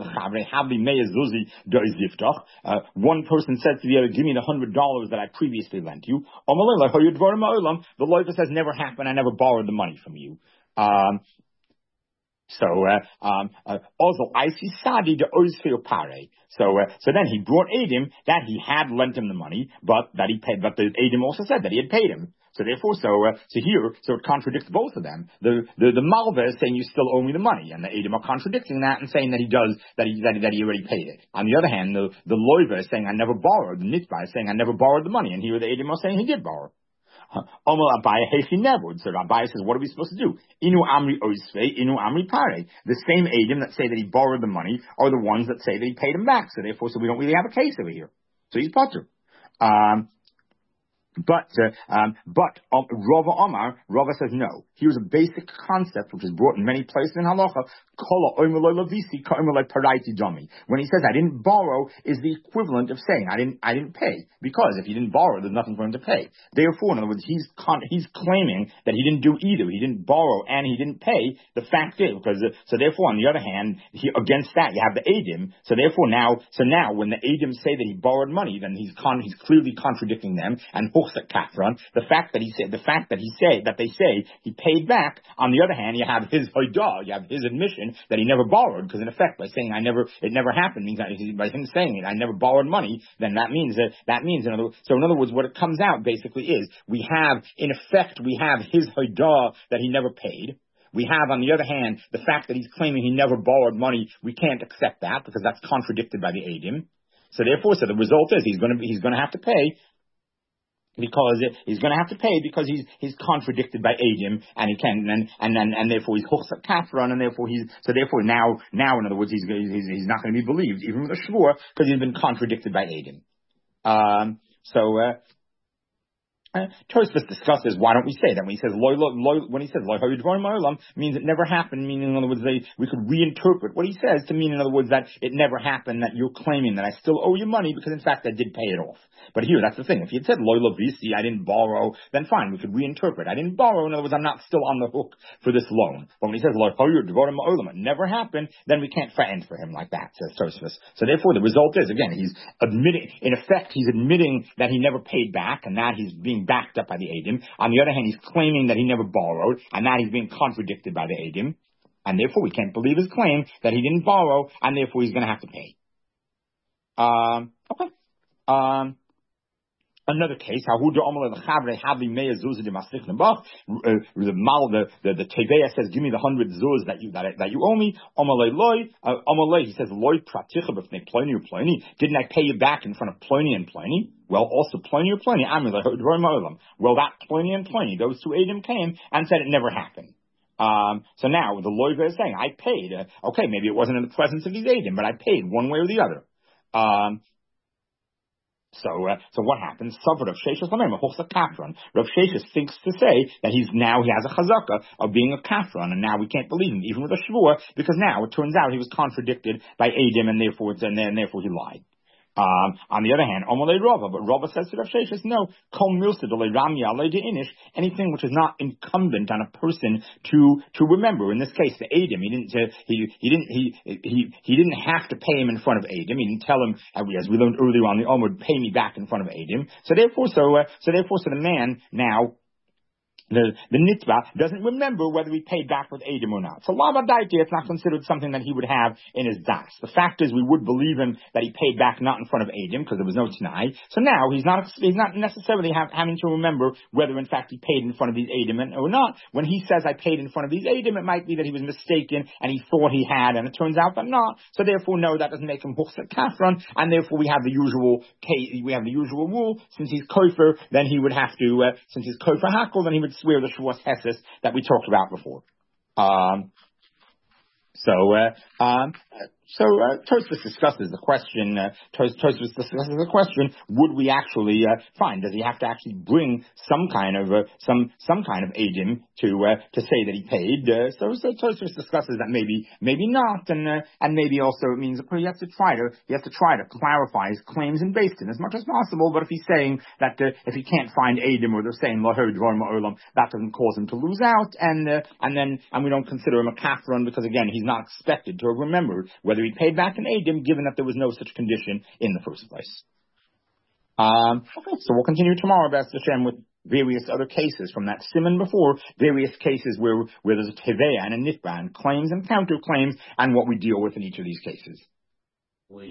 person says to the other, give me the hundred dollars that I previously lent you. The lawyer says, never happened. I never borrowed the money from you. Um, So, uh, um, uh, also, I see Sadi de Ozfeo Pare. So, uh, so then he brought Adim that he had lent him the money, but that he paid, but the Adim also said that he had paid him. So therefore, so, uh, so here, so it contradicts both of them. The, the, the Malva is saying you still owe me the money, and the Adim are contradicting that and saying that he does, that he, that he, that he already paid it. On the other hand, the, the Loiva is saying I never borrowed, the Nitzbah is saying I never borrowed the money, and here the Adim are saying he did borrow. Omer Abaye Hechi never. So Abaye says, what are we supposed to do? Inu Amri Oisve, Inu Amri Pare. The same Adim that say that he borrowed the money are the ones that say that he paid him back. So therefore, so we don't really have a case over here. So he's potter. Um, But, uh, um, but, um, Rava Omar, Rava says no. Here's a basic concept which is brought in many places in Halacha. When he says I didn't borrow is the equivalent of saying I didn't, I didn't pay. Because if he didn't borrow, there's nothing for him to pay. Therefore, in other words, he's con- he's claiming that he didn't do either. He didn't borrow and he didn't pay. The fact is, because, uh, so therefore, on the other hand, he, against that, you have the Adim. So therefore now, so now when the Adim say that he borrowed money, then he's con- he's clearly contradicting them and Kafran, the fact that he said, the fact that he say, that they say he paid back, on the other hand, you have his hoidah, you have his admission that he never borrowed, because in effect, by saying I never, it never happened, means that he, by him saying it, I never borrowed money, then that means that, that means, in other words, so in other words, what it comes out basically is, we have, in effect, we have his hoidah that he never paid. We have, on the other hand, the fact that he's claiming he never borrowed money, we can't accept that, because that's contradicted by the Adim. So therefore, so the result is, he's gonna, he's gonna have to pay, because he's going to have to pay because he's he's contradicted by Adim and he can and and and, and therefore he's Huchsat Kafran and therefore he's so therefore now now in other words he's he's, he's not going to be believed even with a shvur because he's been contradicted by Adim. Um, so. Uh, Uh, Tosfos discusses why don't we say that when he says loy, loy, when he says loy means it never happened, meaning in other words they, we could reinterpret what he says to mean in other words that it never happened, that you're claiming that I still owe you money because in fact I did pay it off. But here that's the thing, if he had said loy lovisi, I didn't borrow, then fine, we could reinterpret. I didn't borrow, in other words I'm not still on the hook for this loan. But when he says loy it never happened, then we can't friend for him like that, says Tosfos. So therefore the result is again he's admitting, in effect he's admitting that he never paid back and that he's being backed up by the Adim. On the other hand, he's claiming that he never borrowed, and that he's being contradicted by the Adim, and therefore we can't believe his claim that he didn't borrow, and therefore he's going to have to pay. Um, okay. Um, Another case, the mal, the the, the Teveya says, give me the hundred zuz that you that, that you owe me. Uh, he says, loy praticha b'fnei Pliny or Pliny. Didn't I pay you back in front of Pliny and Pliny? Well, also Pliny or Pliny. Well, that Pliny and Pliny, those two Adim came and said it never happened. Um, so now the loiva is saying, I paid. Uh, okay, maybe it wasn't in the presence of these Adim, but I paid one way or the other. Um, So, uh, so what happens? Suffered of Sheshes Lameim, a Kafran. Rav Sheshes thinks to say that he's now, he has a chazaka of being a Kafran, and now we can't believe him, even with a Shvur, because now it turns out he was contradicted by Adim, and therefore, and, and therefore he lied. Um, on the other hand, Omalei Rava, but Rava says to Rav Sheshes, no, Kol Milsa Dolei Rami Alei De Inish, anything which is not incumbent on a person to to remember. In this case, the Adim, he didn't uh, he he didn't he he he didn't have to pay him in front of Adim. He didn't tell him, as we learned earlier on, the Omud, pay me back in front of Adim. So therefore, so uh, so therefore, so the man now. The, the Nitzbah doesn't remember whether he paid back with Adim or not. So Lavadaiti, it's not considered something that he would have in his das. The fact is, we would believe him that he paid back not in front of Adim because there was no Tanai. So now he's not he's not necessarily have, having to remember whether in fact he paid in front of these Adim or not. When he says I paid in front of these Adim, it might be that he was mistaken and he thought he had, and it turns out that not. So therefore, no, that doesn't make him Huchsat Kafran, and therefore we have the usual we have the usual rule. Since he's Kofer, then he would have to uh, since he's Kofer Hakel, then he would swear the Shavuos Hesses that we talked about before. Um, so, uh, um, So uh, Tosfos discusses the question. Uh, Tos- Tosfos discusses the question: would we actually uh, find? Does he have to actually bring some kind of uh, some some kind of edim to uh, to say that he paid? Uh, so so Tosfos discusses that maybe maybe not, and uh, and maybe also it means that he has to try to he has to try to clarify his claims in Beis Din as much as possible. But if he's saying that uh, if he can't find edim, or they're saying lahod dvar ma'olam, that doesn't cause him to lose out, and uh, and then and we don't consider him a kafron because again he's not expected to have remembered whether he paid back an edim, given that there was no such condition in the first place. Um, okay, so we'll continue tomorrow, B'ez Hashem, with various other cases from that simon before, various cases where, where there's a teveya and a nitban, claims and counterclaims, and what we deal with in each of these cases.